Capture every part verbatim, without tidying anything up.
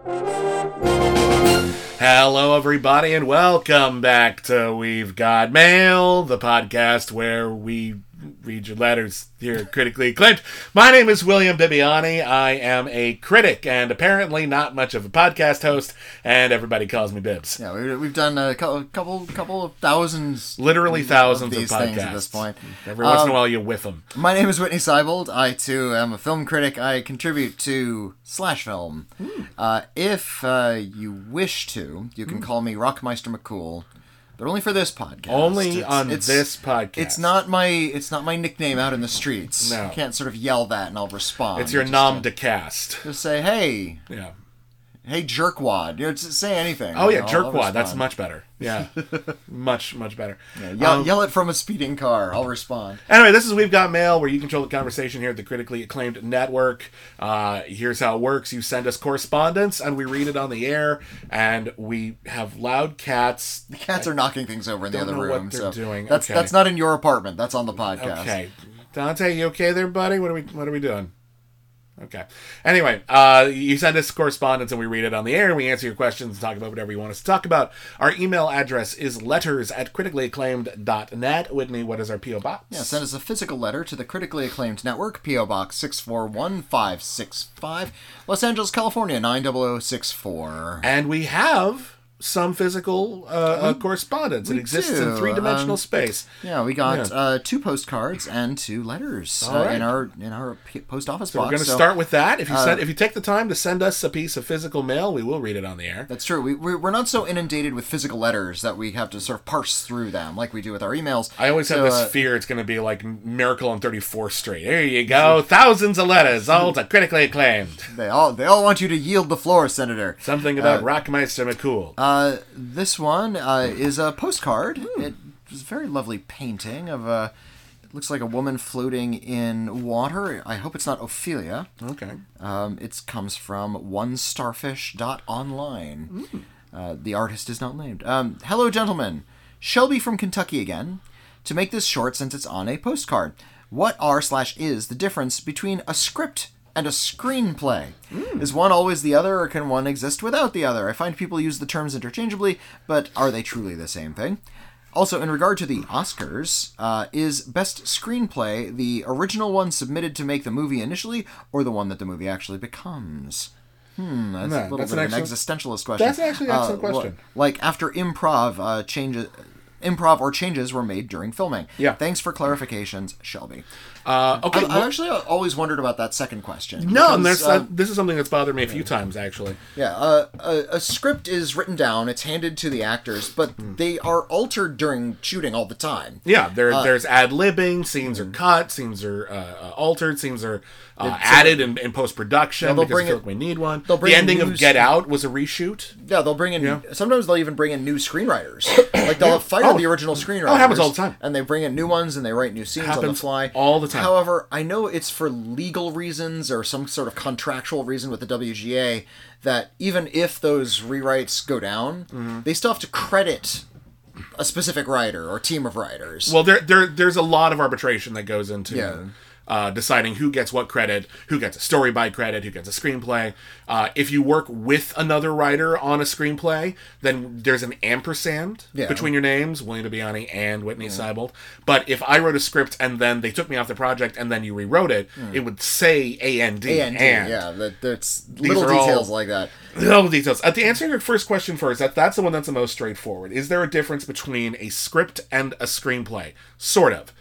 Hello, everybody, and welcome back to We've Got Mail, the podcast where we read your letters here, critically acclaimed. My name is William Bibiani. I am a critic and apparently not much of a podcast host, and everybody calls me Bibs. Yeah, we, we've done a couple, couple, couple of thousands, literally thousands of, these of podcasts things at this point. Every once um, in a while, you whiff them. My name is Whitney Seibold. I too am a film critic. I contribute to Slash Film. Mm. Uh, if uh, you wish to, you can mm. call me Rockmeister McCool. But only for this podcast. Only it's, on it's, this podcast. It's not my it's not my nickname out in the streets. No. You can't sort of yell that and I'll respond. It's your nom de cast. Just say, hey. Yeah. Hey, jerkwad. You know, just say anything. Oh, yeah, know, jerkwad. That's much better. Yeah. much, much better. Yeah, yell, um, yell it from a speeding car. I'll respond. Anyway, this is We've Got Mail, where you control the conversation here at the critically acclaimed network. Uh, here's how it works. You send us correspondence, and we read it on the air, and we have loud cats. The cats are knocking things over in the other know room. What they're so doing. That's, okay. that's not in your apartment. That's on the podcast. Okay. Dante, you okay there, buddy? What are we, what are we doing? Okay. Anyway, uh, you send us correspondence and we read it on the air and we answer your questions and talk about whatever you want us to talk about. Our email address is letters at critically acclaimed dot net. Whitney, what is our P O Box? Yeah, send us a physical letter to the Critically Acclaimed Network, P O Box six four one five six five, Los Angeles, California, nine zero zero six four. And we have some physical uh, uh, correspondence. It exists do. in three-dimensional um, space. Yeah, we got yeah. Uh, two postcards and two letters All uh, right. in our in our p- post office so box. We're going to so, start with that. If you uh, send, if you take the time to send us a piece of physical mail, we will read it on the air. That's true. We, we're, we're not so inundated with physical letters that we have to sort of parse through them like we do with our emails. I always so, have this uh, fear it's going to be like Miracle on thirty-fourth Street. There you go. Thousands of letters, all to critically acclaimed. They all they all want you to yield the floor, Senator. Something about uh, Rockmeister McCool. Uh, this one uh, is a postcard. Mm. It was a very lovely painting of a... It looks like a woman floating in water. I hope it's not Ophelia. Okay. Um, it comes from one starfish dot online. Mm. Uh, the artist is not named. Um, Hello, gentlemen. Shelby from Kentucky again. To make this short, since it's on a postcard, what are slash is the difference between a script and a screenplay? Mm. Is one always the other, or can one exist without the other? I find people use the terms interchangeably, but are they truly the same thing? Also, in regard to the Oscars, uh, is Best Screenplay the original one submitted to make the movie initially, or the one that the movie actually becomes? Hmm, that's no, a little that's bit an of an excellent, existentialist question. That's actually an excellent uh, question. Like, after improv uh, changes... Improv or changes were made during filming. Yeah. Thanks for clarifications, Shelby. Uh, okay. I, I actually always wondered about that second question. No, because, and there's, uh, uh, this is something that's bothered me a few times, actually. Yeah, uh, a, a script is written down, it's handed to the actors, but mm. they are altered during shooting all the time. Yeah, there, uh, there's ad-libbing, scenes are cut, scenes are uh, altered, scenes are uh, added in, in post-production yeah, because I feel in, like we need one. The ending of Get sc- Out was a reshoot. Yeah, they'll bring in... Yeah. Sometimes they'll even bring in new screenwriters. Like, they'll yeah. have fired oh. the original screenwriters. Oh, it happens all the time. And they bring in new ones, and they write new scenes happens on the fly. all the time. However, I know it's for legal reasons or some sort of contractual reason with the W G A that even if those rewrites go down, mm-hmm. they still have to credit a specific writer or team of writers. Well, there, there there's a lot of arbitration that goes into Yeah. uh, deciding who gets what credit, who gets a story by credit, who gets a screenplay. Uh, if you work with another writer on a screenplay, then there's an ampersand Yeah. between your names, William Bibiani and Whitney yeah. Seibold. But if I wrote a script and then they took me off the project and then you rewrote it, mm. it would say A N D. A N D, and. yeah. That, that's little details like that. Little details. Uh, to answer your first question first, that, that's the one that's the most straightforward. Is there a difference between a script and a screenplay? Sort of.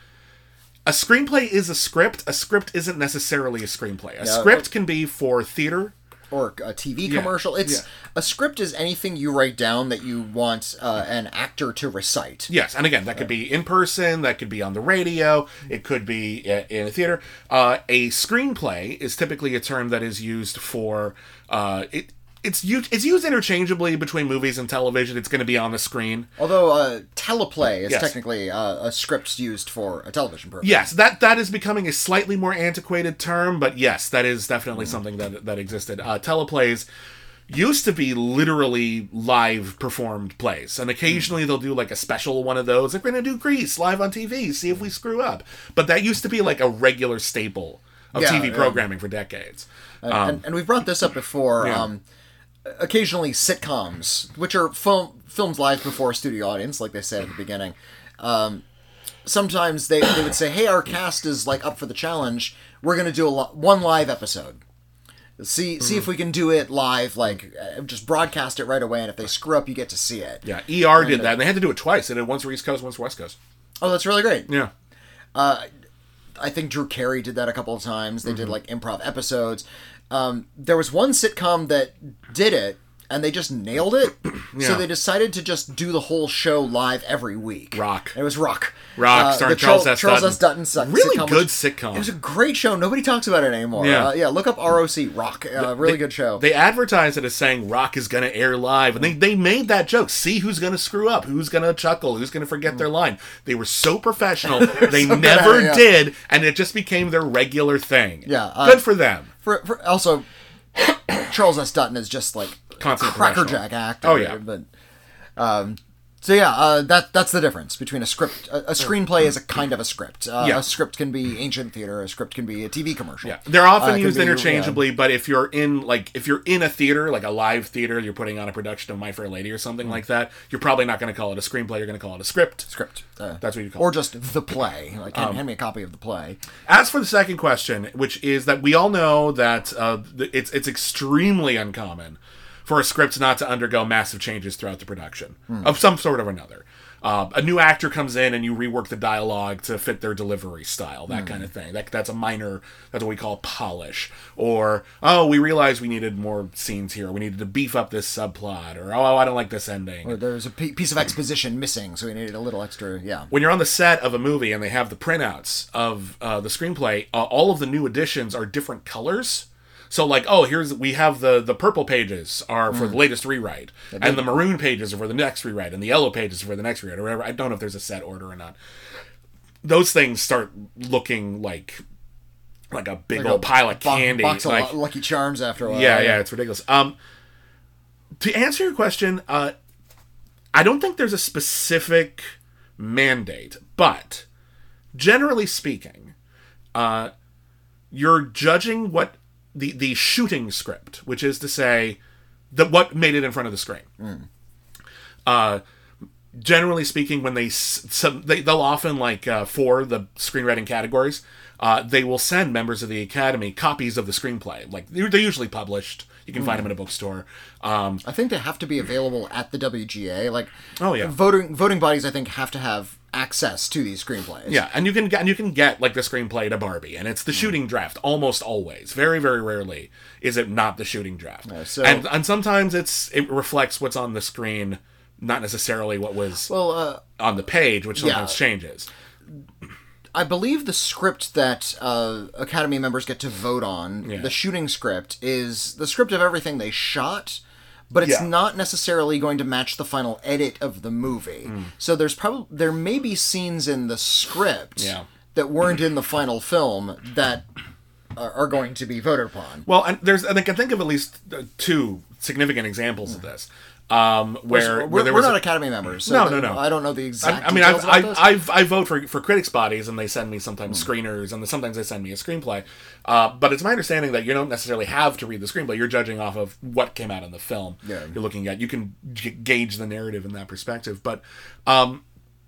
A screenplay is a script. A script isn't necessarily a screenplay. A yeah, script can be for theater. Or a T V Yeah, commercial. It's yeah. A script is anything you write down that you want uh, an actor to recite. Yes, and again, that could be in person, that could be on the radio, it could be in a theater. Uh, a screenplay is typically a term that is used for... Uh, it, It's used, it's used interchangeably between movies and television. It's going to be on the screen. Although uh, teleplay is yes. technically uh, a script used for a television purpose. Yes, that that is becoming a slightly more antiquated term, but yes, that is definitely mm. something that that existed. Uh, teleplays used to be literally live performed plays, and occasionally mm. they'll do like a special one of those. Like, we're going to do Grease live on T V, see if we screw up. But that used to be like a regular staple of yeah, T V yeah. programming for decades. And, um, and, and we've brought this up before. Yeah. Um, occasionally sitcoms, which are film, films live before a studio audience, like they said at the beginning. Um, sometimes they, they would say, hey, our cast is like up for the challenge. We're going to do a lo- one live episode. See see mm. if we can do it live, like, uh, just broadcast it right away, and if they screw up, you get to see it. Yeah, E R and, did that, and they had to do it twice. They did once for East Coast, once for West Coast. Oh, that's really great. Yeah. Uh, I think Drew Carey did that a couple of times. They mm-hmm. did, like, improv episodes. Um, there was one sitcom that did it, and they just nailed it. Yeah. So they decided to just do the whole show live every week. Rock. It was Rock. Rock, uh, starring Charles, Charles S. Charles S. Dutton. Dutton really sitcom, good which, sitcom. It was a great show. Nobody talks about it anymore. Yeah, uh, yeah look up R O C, Rock. Uh, really they, good show. They advertised it as saying Rock is going to air live, and they, they made that joke. See who's going to screw up, who's going to chuckle, who's going to forget their line. They were so professional. They so never it, yeah. did, and it just became their regular thing. Yeah, uh, good for them. For, for also, Charles S. Dutton is just like constant crackerjack actor. Oh yeah, but um, so yeah, uh, that that's the difference between a script. A, a screenplay is a kind of a script. Uh, yeah. A script can be ancient theater. A script can be a T V commercial. Yeah, they're often uh, used be, interchangeably. Yeah. But if you're in like if you're in a theater, like a live theater, you're putting on a production of My Fair Lady or something mm. like that. You're probably not going to call it a screenplay. You're going to call it a script. Script. Uh, That's what you call or it. Or just the play. Like hand, um, hand me a copy of the play. As for the second question, which is that we all know that uh, it's it's extremely uncommon for a script not to undergo massive changes throughout the production mm. of some sort or another. Uh, a new actor comes in and you rework the dialogue to fit their delivery style, that mm. kind of thing. That, that's a minor, that's what we call polish. Or, oh, we realized we needed more scenes here. We needed to beef up this subplot. Or, oh, I don't like this ending. Or there's a piece of exposition missing, so we needed a little extra, yeah. When you're on the set of a movie and they have the printouts of uh, the screenplay, uh, all of the new additions are different colors. So, like, oh, here's, we have the, the purple pages are for mm. the latest rewrite, and the maroon pages are for the next rewrite, and the yellow pages are for the next rewrite, or whatever. I don't know if there's a set order or not. Those things start looking like like a big like old a pile of bo- candy. Box like, of Lucky Charms after a while. Yeah, yeah, it's ridiculous. Um, to answer your question, uh, I don't think there's a specific mandate, but generally speaking, uh, you're judging what the the shooting script, which is to say, the what made it in front of the screen. Mm. Uh, generally speaking, when they, some, they they'll often like uh, for the screenwriting categories, uh, they will send members of the Academy copies of the screenplay. Like they're, they're usually published. You can mm. find them in a bookstore. Um, I think they have to be available at the W G A. Like, oh yeah, voting voting bodies I think have to have access to these screenplays. Yeah, and you can get and you can get like the screenplay to Barbie, and it's the mm. shooting draft almost always. Very very rarely is it not the shooting draft. Yeah, so, and and sometimes it's it reflects what's on the screen, not necessarily what was well uh, on the page, which sometimes yeah. changes. I believe the script that uh, Academy members get to vote on, yeah. the shooting script, is the script of everything they shot, but it's yeah. not necessarily going to match the final edit of the movie. Mm. So there's probably there may be scenes in the script yeah. that weren't in the final film that are, are going to be voted upon. Well, and there's I think I think of at least two significant examples mm. of this. Um, where, we're, where there we're was not a, Academy members. So no, no, no. I don't know the exact. I, I mean, I've, I've, I've, I vote for for critics' bodies, and they send me sometimes mm. screeners, and sometimes they send me a screenplay. Uh, but it's my understanding that you don't necessarily have to read the screenplay. You're judging off of what came out in the film. Yeah. You're looking at. You can g- gauge the narrative in that perspective. But um,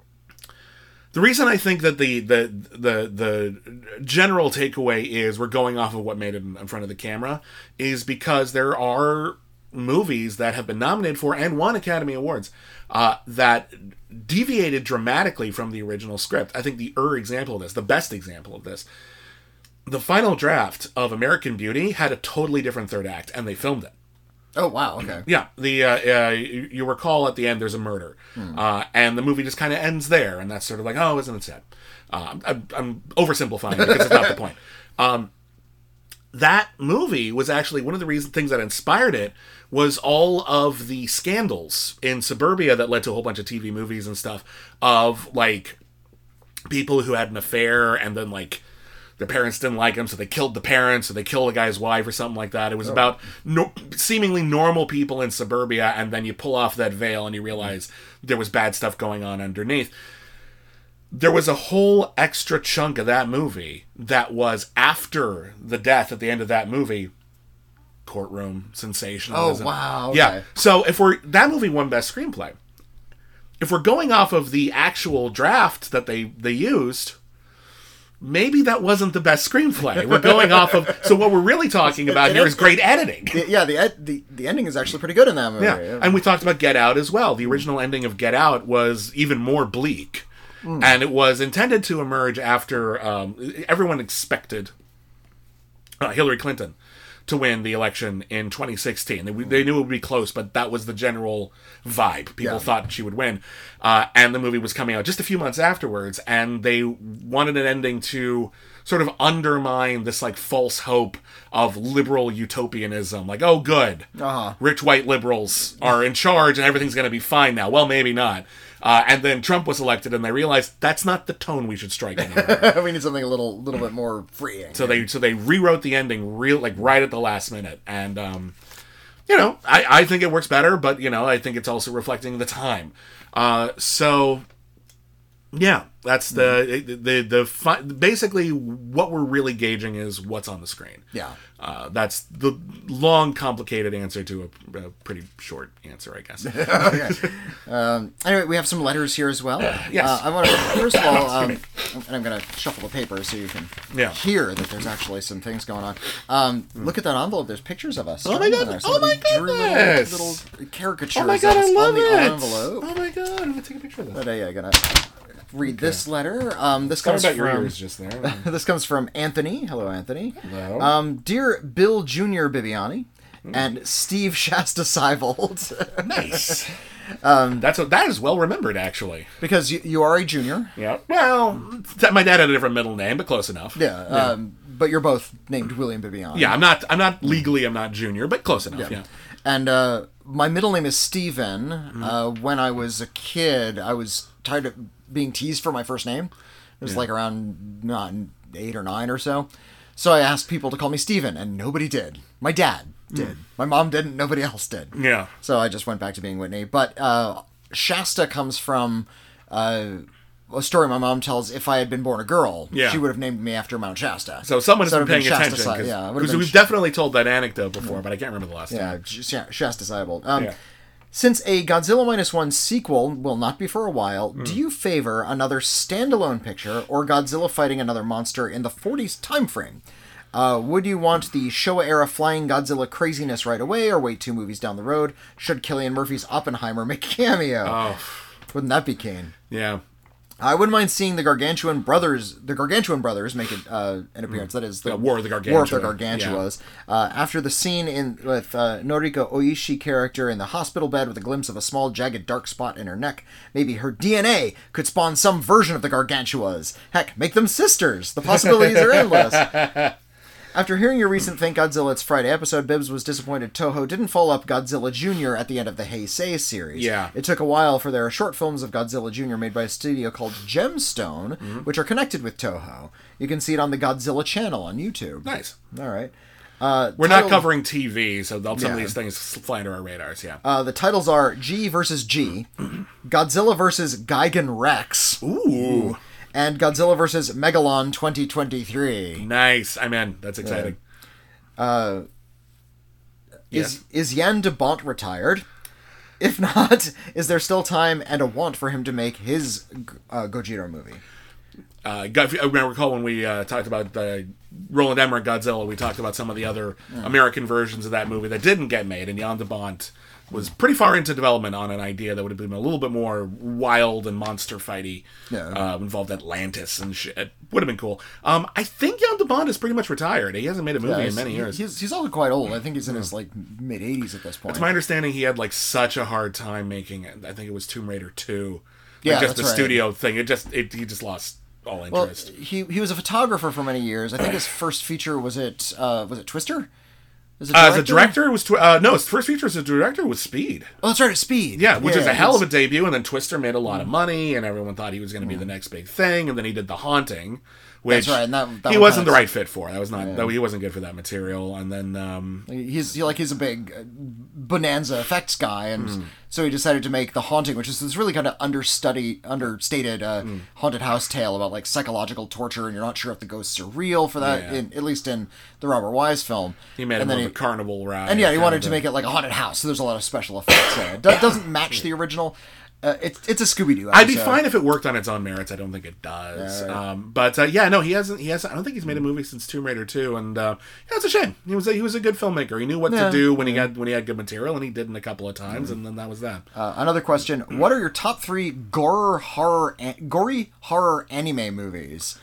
the reason I think that the the the the general takeaway is we're going off of what made it in, in front of the camera is because there are movies that have been nominated for and won Academy Awards uh, that deviated dramatically from the original script. I think the er example of this, the best example of this, the final draft of American Beauty had a totally different third act, and they filmed it. Oh, wow, okay. Yeah, the uh, uh, you, you recall at the end there's a murder, hmm. uh, and the movie just kind of ends there, and that's sort of like, oh, isn't it sad? Uh, I'm, I'm oversimplifying it because it's not the point. Um, that movie was actually one of the reason things that inspired it was all of the scandals in suburbia that led to a whole bunch of T V movies and stuff of like people who had an affair and then like their parents didn't like him, so they killed the parents, or they killed the guy's wife or something like that. It was oh. about no, seemingly normal people in suburbia, and then you pull off that veil and you realize there was bad stuff going on underneath. There was a whole extra chunk of that movie that was after the death at the end of that movie courtroom sensationalism. Oh, wow, okay. Yeah. So if we're that movie won Best Screenplay. If we're going off of the actual draft that they they used, maybe that wasn't the best screenplay. We're going off of so what we're really talking about here is great editing. Yeah, the ed- the the ending is actually pretty good in that movie. Yeah, and we talked about Get Out as well. The original ending of Get Out was even more bleak. Mm. And it was intended to emerge after um, everyone expected uh, Hillary Clinton to win the election in twenty sixteen. They, they knew it would be close, but that was the general vibe. People yeah. thought she would win. Uh, and the movie was coming out just a few months afterwards, and they wanted an ending to sort of undermine this like false hope of liberal utopianism. Like, oh, good. Uh-huh. Rich white liberals are in charge and everything's going to be fine now. Well, maybe not. Uh, and then Trump was elected, and they realized that's not the tone we should strike anymore. We need something a little, little bit more freeing. So they, so they rewrote the ending real, like right at the last minute, and um, you know, I, I think it works better, but you know, I think it's also reflecting the time. Uh, so yeah, that's the the the, the fi- basically what we're really gauging is what's on the screen. Yeah, uh, that's the long, complicated answer to a, a pretty short answer, I guess. Okay. Um, anyway, we have some letters here as well. Uh, yes. Uh, I want to first of all, um, and I'm going to shuffle the paper so you can yeah. hear that there's actually some things going on. Um, mm. Look at that envelope. There's pictures of us. Oh my god! Oh my goodness! Drew little, little caricatures. Oh my god! I love on the it. Envelope. Oh my god! I'm gonna take a picture of this. But uh, yeah, I'm gonna read okay. this letter. Um, this Sorry comes about from your ears just there. This comes from Anthony. Hello, Anthony. Hello. Um, dear Bill Junior Bibiani mm. and Steve Shasta Seibold. Nice. Um, That's a, that is well remembered, actually. Because you, you are a junior. Yeah. Well, my dad had a different middle name, but close enough. Yeah. yeah. Um, but you're both named William Bibiani. Yeah. I'm not. I'm not legally. I'm not junior, but close enough. Yeah. yeah. And uh, my middle name is Steven. Mm-hmm. Uh, when I was a kid, I was tired of being teased for my first name. It was yeah. like around not eight or nine or so. So I asked people to call me Steven, and nobody did. My dad did. Mm. My mom didn't. Nobody else did. Yeah. So I just went back to being Whitney. But uh, Shasta comes from uh, a story my mom tells. If I had been born a girl, yeah. she would have named me after Mount Shasta. So someone has so been paying been attention. Shasta, Cause, yeah, because we've Sh- definitely told that anecdote before, but I can't remember the last yeah, time. Yeah, Shasta Seibold. Um, yeah. Since a Godzilla Minus One sequel will not be for a while, mm. do you favor another standalone picture or Godzilla fighting another monster in the forties timeframe? Uh, would you want the Showa-era flying Godzilla craziness right away, or wait two movies down the road? Should Cillian Murphy's Oppenheimer make a cameo? Oh. Wouldn't that be keen? Yeah. I wouldn't mind seeing the Gargantuan brothers, the Gargantuan brothers, make it, uh, an appearance. Mm. That is the yeah, War of the Gargantua. War of the Gargantuas. Yeah. Uh, after the scene in with uh, Noriko Oishi character in the hospital bed with a glimpse of a small jagged dark spot in her neck, maybe her D N A could spawn some version of the Gargantuas. Heck, make them sisters. The possibilities are endless. After hearing your recent Thank Godzilla It's Friday episode, Bibbs was disappointed Toho didn't follow up Godzilla Junior at the end of the Heisei series. Yeah. It took a while for there are short films of Godzilla Junior made by a studio called Gemstone, mm-hmm. which are connected with Toho. You can see it on the Godzilla channel on YouTube. Nice. All right. Uh, We're title... not covering T V, so some yeah. of these things fly under our radars, yeah. Uh, the titles are G versus G, Godzilla versus Gigan Rex. Ooh. And Godzilla versus Megalon twenty twenty-three. Nice. I'm in. That's exciting. Yeah. Uh, is yeah. is Jan de Bont retired? If not, is there still time and a want for him to make his uh, Gojira movie? Uh, I recall when we uh, talked about uh, Roland Emmerich Godzilla, we talked about some of the other mm. American versions of that movie that didn't get made, and Jan de Bont was pretty far into development on an idea that would have been a little bit more wild and monster fighty. Yeah. Uh, involved Atlantis and shit. It would have been cool. Um, I think Jan de Bont is pretty much retired. He hasn't made a movie yeah, in many years. He's, he's also quite old. I think he's in his like mid eighties at this point. It's my understanding he had like such a hard time making it. I think it was Tomb Raider two. Like, yeah, just that's the right. studio thing. It just it, he just lost all interest. Well, he he was a photographer for many years. I think his first feature was it uh, was it Twister? As a, uh, as a director, it was tw- uh, no. His first feature as a director was Speed. Oh, that's right, Speed. Yeah, which yeah, is a hell was... of a debut. And then Twister made a lot of money, and everyone thought he was going to be the next big thing. And then he did The Haunting, which That's right, and that- that he one wasn't the kinda- right fit for. That was not. That, he wasn't good for that material. And then um, He's he, like he's a big uh, bonanza effects guy, and Mm. so he decided to make The Haunting, which is this really kind of understudy, understated uh, Mm. haunted house tale about like psychological torture, and you're not sure if the ghosts are real for that. Yeah. In, at least in the Robert Wise film, he made it and more then of a carnival ride. and yeah, he kind wanted of to a- make it like a haunted house, so there's a lot of special effects in it. Do- doesn't match the original. Uh, it's it's a Scooby Doo. I'd be fine if it worked on its own merits. I don't think it does. Yeah, right. um, but uh, yeah, no, he hasn't. He hasn't. I don't think he's made a movie since Tomb Raider two, and uh, yeah, it's a shame. He was a, he was a good filmmaker. He knew what Yeah, to do when he had when he had good material, and he did it a couple of times, and then that was that. Uh, another question: what are your top three gore horror, an- gory horror anime movies?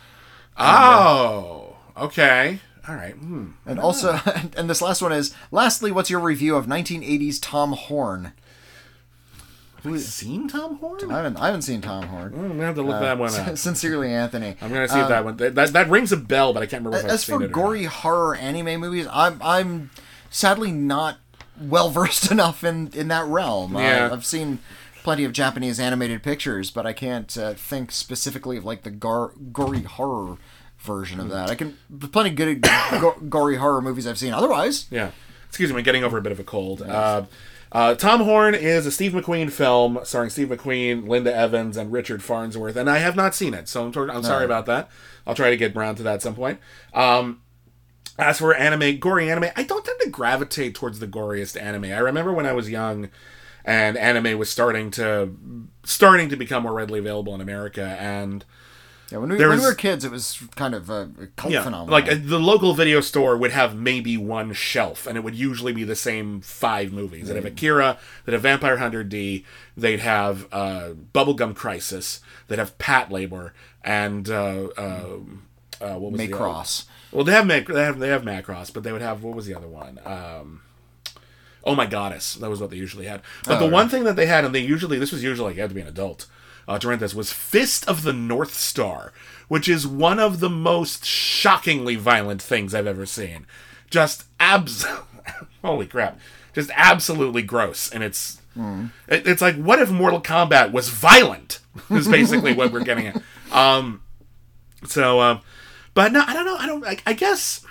Oh, okay, all right. Hmm. And also, and this last one is: lastly, what's your review of nineteen eighties Tom Horn? Have you seen Tom Horn? I haven't, I haven't seen Tom Horn. I'm gonna have to look that one up. Sincerely, Anthony. I'm gonna see if that one that, that that rings a bell, but I can't remember if I've As seen for it or gory horror anime movies, I'm I'm sadly not well versed enough in in that realm. Yeah. I, I've seen plenty of Japanese animated pictures, but I can't uh, think specifically of like the gar- gory horror version of that. I can plenty of good go- gory horror movies I've seen. Otherwise, Yeah. Excuse me, getting over a bit of a cold. Uh, uh, Tom Horn is a Steve McQueen film starring Steve McQueen, Linda Evans, and Richard Farnsworth, and I have not seen it, so I'm, tor- I'm sorry about that. I'll try to get around to that at some point. Um, as for anime, gory anime, I don't tend to gravitate towards the goriest anime. I remember when I was young, and anime was starting to starting to become more readily available in America, and yeah, when we, There when was- we were kids, it was kind of a, a cult yeah, phenomenon. like uh, the local video store would have maybe one shelf, and it would usually be the same five movies. They'd have Akira, they'd have Vampire Hunter D, they'd have uh, Bubblegum Crisis, they'd have Pat Labor, and uh, uh, uh, what was the other- Macross. Well, they have Mac- they have they have Macross, but they would have what was the other one? Um, Oh My Goddess. That was what they usually had. But Oh, the right. one thing that they had, and they usually this was usually like you had to be an adult uh, to rent this, was Fist of the North Star, which is one of the most shockingly violent things I've ever seen. Just abs, holy crap, just absolutely gross, and it's it, it's like what if Mortal Kombat was violent? Is basically what we're getting at. Um, so, um, but no, I don't know. I don't. I, I guess.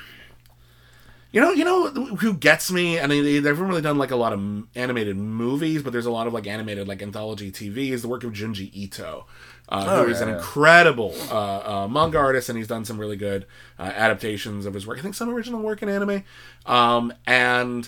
You know, you know who gets me, and they, they haven't really done like a lot of m- animated movies, but there's a lot of like animated like anthology T V. Is the work of Junji Ito, uh, Oh, who is yeah, an yeah. incredible uh, uh, manga artist, and he's done some really good uh, adaptations of his work. I think some original work in anime, um, and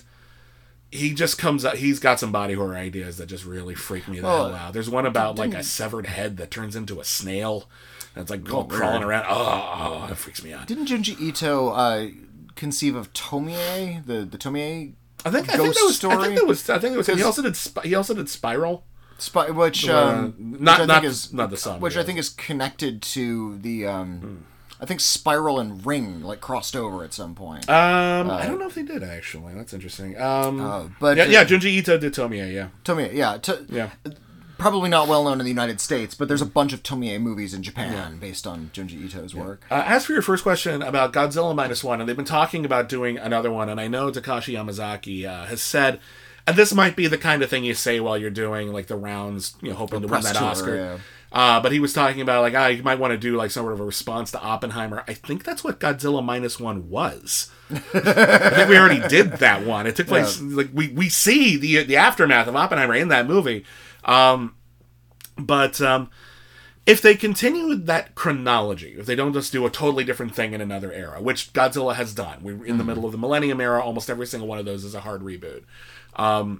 he just comes out. He's got some body horror ideas that just really freak me the Well, hell out. There's one about like a didn't- severed head that turns into a snail, and it's like all Oh, weird. crawling around. Oh, oh, that freaks me out. Didn't Junji Ito uh, conceive of Tomie, the the Tomie I think I think ghost that was story? I think that was I think that was him. He Because- also did Sp- he also did Spiral. Spy, which Uh, um, not- which I not- think is not the song, which yeah. I think is connected to the um, I think Spiral and Ring like crossed over at some point. Um, I don't know if they did actually. That's interesting. Um, Uh, but yeah, uh, yeah, Junji Ito did Tomie. Yeah, Tomie, yeah, to, yeah. probably not well known in the United States, but there's a bunch of Tomie movies in Japan based on Junji Ito's work. Uh, as for your first question about Godzilla minus one, and they've been talking about doing another one, and I know Takashi Yamazaki uh, has said, and this might be the kind of thing you say while you're doing like the rounds, you know, hoping to win press that tour, Oscar. yeah. Uh, but he was talking about like, ah, you might want to do like sort of a response to Oppenheimer. I think that's what Godzilla minus one was. I think we already did that one. It took place like we, we see the the aftermath of Oppenheimer in that movie. Um, but um, if they continue that chronology, if they don't just do a totally different thing in another era, which Godzilla has done, we're in the middle of the Millennium Era. Almost every single one of those is a hard reboot. Um,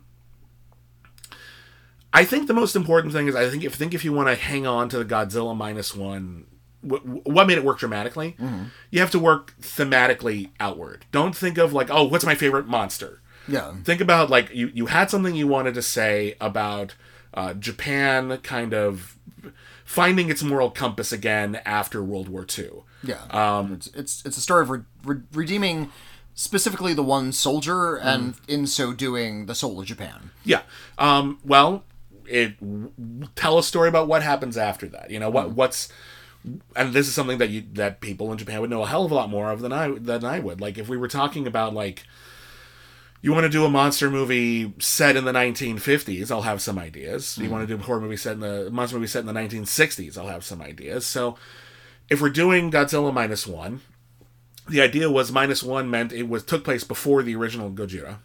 I think the most important thing is I think if think if you want to hang on to the Godzilla minus one, what, what made it work dramatically? Mm-hmm. You have to work thematically outward. Don't think of like, oh, what's my favorite monster? Yeah, Think about like you you had something you wanted to say about uh, Japan kind of finding its moral compass again after World War Two. yeah. Um, it's, it's it's a story of re- re- redeeming specifically the one soldier, and in so doing, the soul of Japan. Yeah. Um, well, it w- tell a story about what happens after that. You know what what's, and this is something that you that people in Japan would know a hell of a lot more of than I than I would. Like if we were talking about like, you want to do a monster movie set in the nineteen fifties, I'll have some ideas. You want to do a horror movie set in the monster movie set in the nineteen sixties, I'll have some ideas. So if we're doing Godzilla minus one, the idea was minus one meant it was took place before the original Gojira.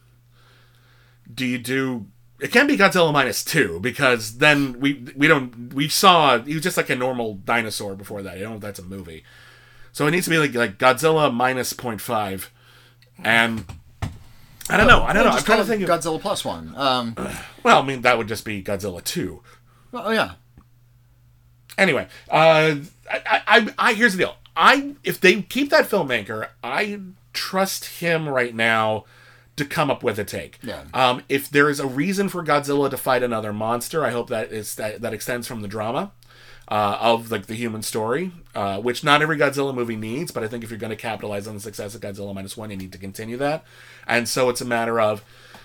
Do you do... It can't be Godzilla minus two, because then we we don't... We saw... He was just like a normal dinosaur before that. I don't know if that's a movie. So it needs to be like, like Godzilla minus point five. And... I don't know. I don't know. I'm trying to think of... Godzilla plus one. Um, well, I mean, that would just be Godzilla two. Oh, yeah. Anyway, uh, I, I, I, here's the deal. I if they keep that filmmaker, I trust him right now to come up with a take. Yeah. Um, if there is a reason for Godzilla to fight another monster, I hope that is that, that extends from the drama uh, of like the human story, uh, which not every Godzilla movie needs. But I think if you're going to capitalize on the success of Godzilla minus one, you need to continue that. And so it's a matter of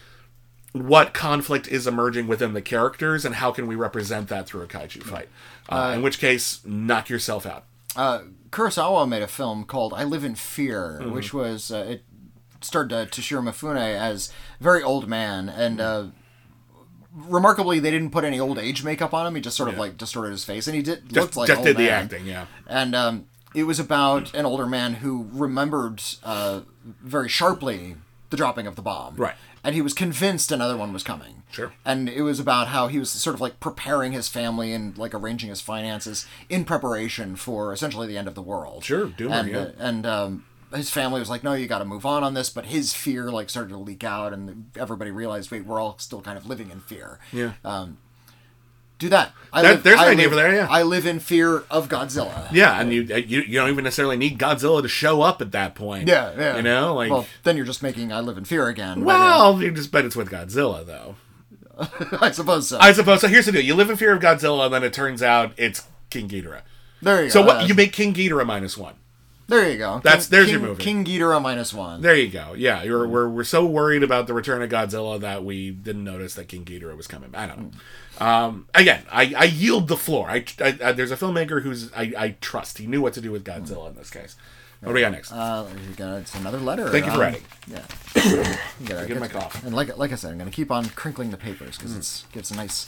what conflict is emerging within the characters and how can we represent that through a kaiju fight. Uh, uh, in which case, knock yourself out. Uh, Kurosawa made a film called I Live in Fear, mm-hmm. which was, uh, it starred uh, Toshiro Mifune as a very old man, and uh, remarkably, they didn't put any old age makeup on him. He just sort of yeah. like distorted his face, and he did just, looked like just an did old the man. acting, yeah. And um, it was about an older man who remembered uh, very sharply the dropping of the bomb. Right. And he was convinced another one was coming. Sure. And it was about how he was sort of like preparing his family and like arranging his finances in preparation for essentially the end of the world. Sure, Doomer, and, yeah. Uh, and um, his family was like, no, you got to move on on this. But his fear like started to leak out, and everybody realized, wait, we're all still kind of living in fear. Yeah. Um, do that. I that live, there's I an idea live, for there, yeah. I live in fear of Godzilla. Yeah, and you, you you don't even necessarily need Godzilla to show up at that point. Yeah, yeah. You know, like well, then you're just making I Live in Fear again. Well, but, uh, you just bet it's with Godzilla though. I suppose so. I suppose so. Here's the deal: you live in fear of Godzilla, and then it turns out it's King Ghidorah. There you so go. So uh, what you make King Ghidorah minus one. There you go. That's King, there's King, your movie. King Ghidorah minus one. There you go. Yeah, you're, we're we're so worried about the return of Godzilla that we didn't notice that King Ghidorah was coming. I don't know. Um, again, I, I yield the floor. I, I, I there's a filmmaker who's I, I trust. He knew what to do with Godzilla in this case. What do we got next? Uh, you got it's another letter. Thank you for um, writing. Yeah. You gotta get my cough. And like like I said, I'm going to keep on crinkling the papers because mm. it's gives a nice,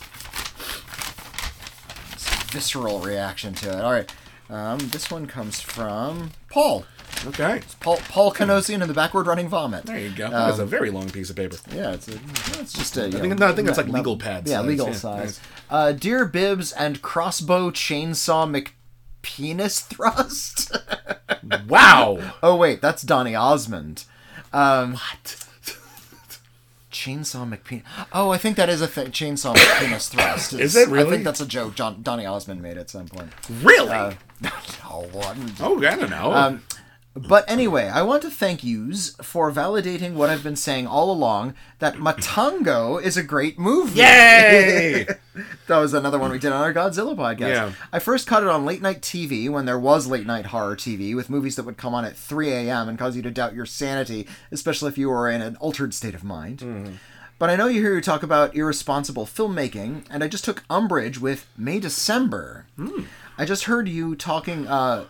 nice visceral reaction to it. All right. Um, this one comes from Paul. Okay. It's Paul Paul Kanosian and the Backward Running Vomit. There you go. Um, That's a very long piece of paper. Yeah, it's a, it's just a. I think, know, no, I think it's like legal pad yeah, size. legal yeah, size. Nice. Uh, Dear Bibbs and Crossbow Chainsaw McPenis Thrust. Wow. Oh wait, that's Donny Osmond. Um, what? Chainsaw McPenis. Oh, I think that is a thing. Chainsaw McPenis Thrust. Is it really? I think that's a joke John, Donny Osmond made at some point. Really? Uh, no, oh, I don't know. Um, But anyway, I want to thank yous for validating what I've been saying all along, that Matango is a great movie. Yay! That was another one we did on our Godzilla podcast. Yeah. I first caught it on late night T V when there was late night horror T V with movies that would come on at three a.m. and cause you to doubt your sanity, especially if you were in an altered state of mind. Mm-hmm. But I know you hear you talk about irresponsible filmmaking, and I just took umbrage with May December. Mm. I just heard you talking... Uh,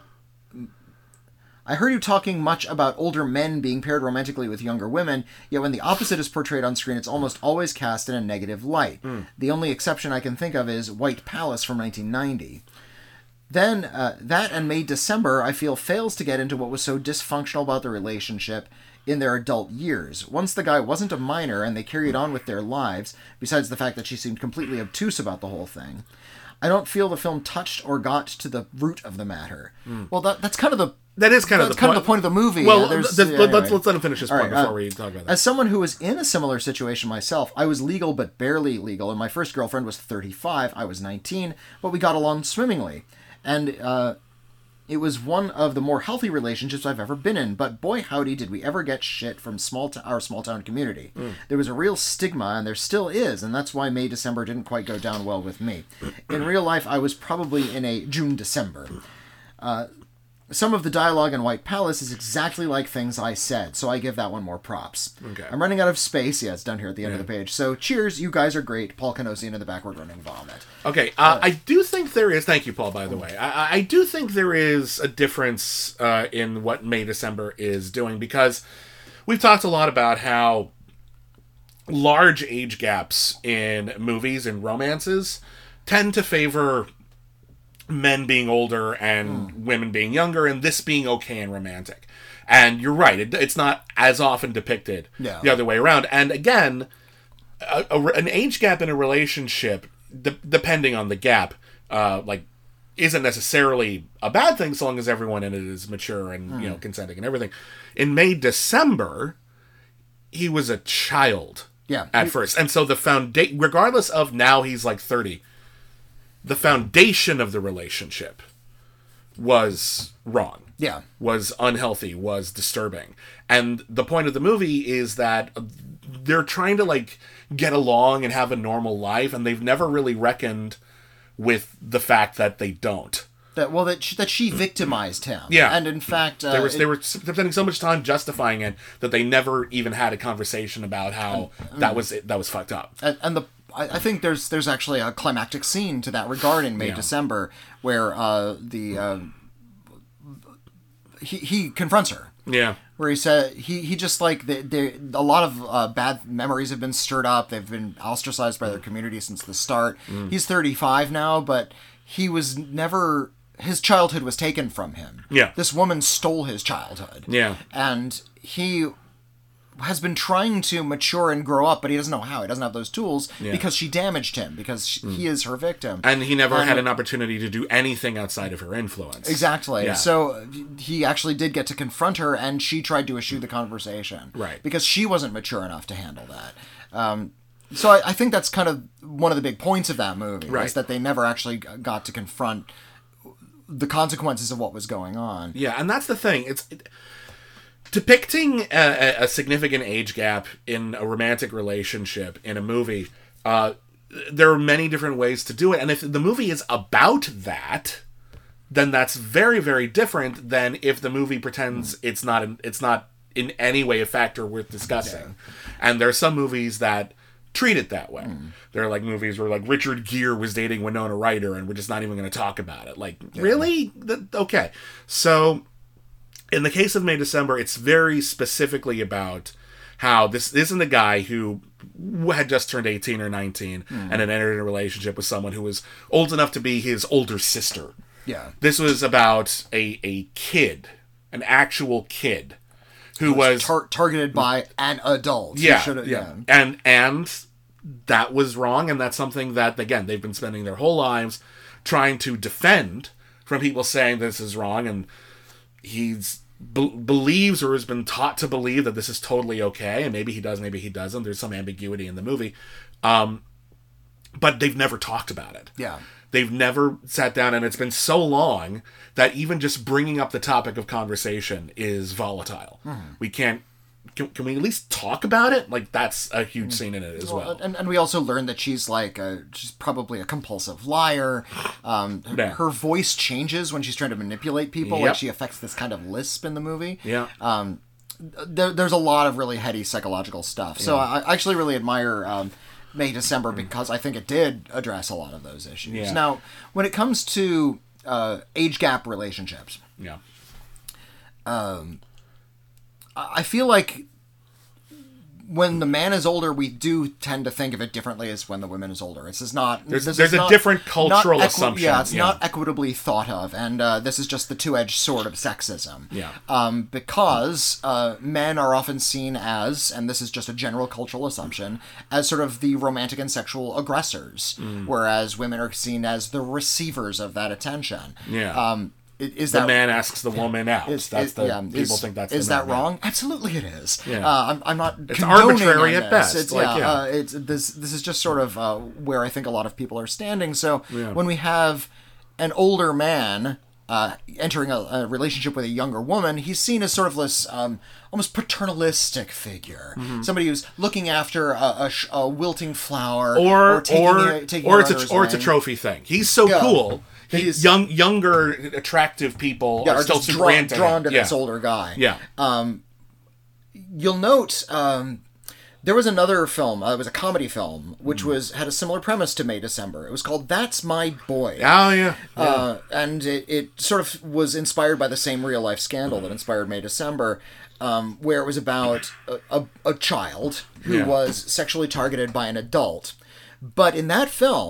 I heard you talking much about older men being paired romantically with younger women, yet when the opposite is portrayed on screen, it's almost always cast in a negative light. Mm. The only exception I can think of is White Palace from nineteen ninety. Then, uh, that and May December, I feel, fails to get into what was so dysfunctional about the relationship in their adult years. Once the guy wasn't a minor and they carried on with their lives, besides the fact that she seemed completely obtuse about the whole thing, I don't feel the film touched or got to the root of the matter. Mm. Well, that, that's kind of the That is kind of the kind point. of the point of the movie. Well, yeah, th- th- yeah, let's, anyway. let's let him finish this point right, before uh, we talk about that. As someone who was in a similar situation myself, I was legal but barely legal, and my first girlfriend was thirty-five, I was nineteen, but we got along swimmingly. And uh, it was one of the more healthy relationships I've ever been in, but boy howdy did we ever get shit from small to- our small-town community. Mm. There was a real stigma, and there still is, and that's why May December didn't quite go down well with me. In real life, I was probably in a June December. Uh... Some of the dialogue in White Palace is exactly like things I said, so I give that one more props. Okay. I'm running out of space. Yeah, it's down here at the end yeah. of the page. So, cheers, you guys are great. Paul Kanosian and the Backward Running Vomit. Okay, uh, uh, I do think there is... Thank you, Paul, by the way. I, I do think there is a difference uh, in what May December is doing, because we've talked a lot about how large age gaps in movies and romances tend to favor men being older and mm. women being younger, and this being okay and romantic. And you're right, it, it's not as often depicted yeah. the other way around. And again, a, a, an age gap in a relationship, de- depending on the gap, uh, like, isn't necessarily a bad thing so long as everyone in it is mature and, mm. you know, consenting and everything. In May, December, he was a child yeah. at he, first. And so the foundation, regardless of now he's like thirty, the foundation of the relationship was wrong. Yeah. Was unhealthy, was disturbing. And the point of the movie is that they're trying to, like, get along and have a normal life, and they've never really reckoned with the fact that they don't. That well, that she, that she victimized him. Yeah. And in fact... Uh, they, were, it, they were spending so much time justifying it that they never even had a conversation about how and, that was that was fucked up. And, and the I think there's there's actually a climactic scene to that regard in May, yeah. December, where uh, the... Uh, He, he confronts her. Yeah. Where he said, he, he just like, they, they, a lot of uh, bad memories have been stirred up. They've been ostracized by their community since the start. Mm. He's thirty-five now, but he was never, his childhood was taken from him. Yeah. This woman stole his childhood. Yeah. And he has been trying to mature and grow up, but he doesn't know how. He doesn't have those tools yeah. because she damaged him, because she, mm. he is her victim. And he never and, had an opportunity to do anything outside of her influence. Exactly. Yeah. So he actually did get to confront her, and she tried to eschew the conversation. Right. Because she wasn't mature enough to handle that. Um, so I, I think that's kind of one of the big points of that movie, right. is that they never actually got to confront the consequences of what was going on. Yeah, and that's the thing. It's... It, Depicting a, a significant age gap in a romantic relationship in a movie, uh, there are many different ways to do it. And if the movie is about that, then that's very, very different than if the movie pretends it's not in, it's not in any way a factor worth discussing. Yeah. And there are some movies that treat it that way. Mm. There are like movies where like Richard Gere was dating Winona Ryder and we're just not even going to talk about it. Like, yeah. really? Okay. So... in the case of May December, it's very specifically about how this isn't a guy who had just turned eighteen or nineteen mm. and had entered a relationship with someone who was old enough to be his older sister. Yeah. This was about a, a kid, an actual kid, who was, was tar- targeted by an adult. Yeah, yeah. yeah. And, and that was wrong, and that's something that, again, they've been spending their whole lives trying to defend from people saying this is wrong, and he's be- believes or has been taught to believe that this is totally okay, and maybe he does, maybe he doesn't. There's some ambiguity in the movie. Um, but they've never talked about it. Yeah. They've never sat down, and it's been so long that even just bringing up the topic of conversation is volatile. Mm-hmm. We can't... Can, can we at least talk about it? Like, that's a huge scene in it as well. well. And, and we also learned that she's like, a, she's probably a compulsive liar. Um, her, yeah. her voice changes when she's trying to manipulate people. Yep. Like, she affects this kind of lisp in the movie. Yeah. Um, there, there's a lot of really heady psychological stuff. So yeah. I, I actually really admire um, May December because I think it did address a lot of those issues. Yeah. Now, when it comes to uh, age gap relationships, yeah. Um. I feel like when the man is older, we do tend to think of it differently as when the woman is older. This is not... There's, this there's is a not, different cultural equi- assumption. Yeah, it's yeah. not equitably thought of, and uh, this is just the two-edged sword of sexism. Yeah. Um, because uh, men are often seen as, and this is just a general cultural assumption, as sort of the romantic and sexual aggressors, mm. whereas women are seen as the receivers of that attention. Yeah. Um, Is the that, man asks the woman out. Is, that's is, the yeah, people is, think that's is the that man, wrong? yeah. Absolutely, it is. Yeah. Uh, I'm, I'm not. It's arbitrary at best. It's, like, yeah, yeah. Uh, it's this. This is just sort of uh, where I think a lot of people are standing. So yeah. when we have an older man uh, entering a, a relationship with a younger woman, he's seen as sort of this um, almost paternalistic figure, mm-hmm. somebody who's looking after a, a, a wilting flower, or or taking or, a, taking or it's a or it's a trophy thing. He's so yeah. cool. He, young, younger, attractive people yeah, are, are still just super drawn, into drawn to yeah. this older guy. Yeah. Um, you'll note um, there was another film. Uh, it was a comedy film, which mm. was had a similar premise to May December. It was called That's My Boy. Oh yeah. yeah. Uh, and it, it sort of was inspired by the same real life scandal that inspired May December, um, where it was about a, a, a child who yeah. was sexually targeted by an adult. But in that film,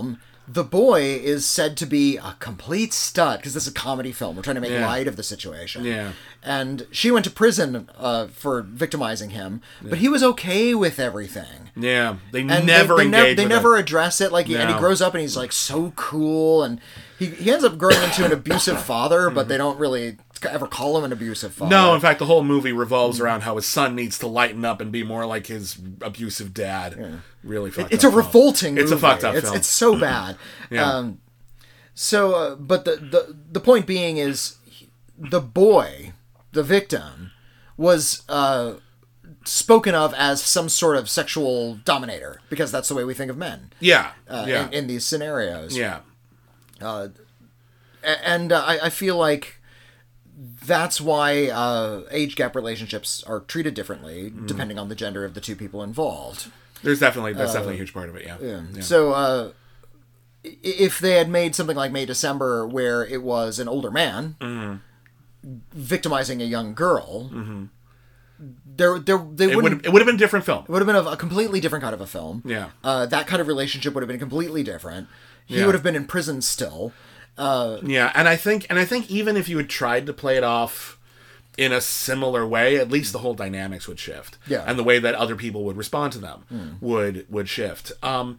the boy is said to be a complete stud, because this is a comedy film. We're trying to make Yeah. light of the situation. Yeah. And she went to prison uh, for victimizing him, but he was okay with everything. Yeah, they And never they, they, engage nev- they with never it. address it. Like, he, and he No. grows up and he's like so cool, and he, he ends up growing into an abusive father, but they don't really ever call him an abusive father. No, in fact, the whole movie revolves around how his son needs to lighten up and be more like his abusive dad. Really fucked It's up a film. revolting movie. It's a fucked up it's, film. It's so bad. Yeah. Um, so, uh, but the, the the point being is, he- the boy, the victim, was uh, spoken of as some sort of sexual dominator, because that's the way we think of men Yeah, uh, yeah, in, in these scenarios. yeah. A- And uh, I, I feel like that's why uh, age gap relationships are treated differently Mm. depending on the gender of the two people involved. There's definitely that's definitely a huge part of it. Yeah. Yeah. Yeah. So, uh, i- if they had made something like May December, where it was an older man Mm-hmm. victimizing a young girl, there, there, they It would wouldn't. it would have been a different film. It would have been a, a completely different kind of a film. Yeah. Uh, that kind of relationship would have been completely different. He Yeah. would have been in prison still. Uh, Yeah, and I think and I think even if you had tried to play it off in a similar way, at least the whole dynamics would shift. Yeah. And the way that other people would respond to them would would shift. Um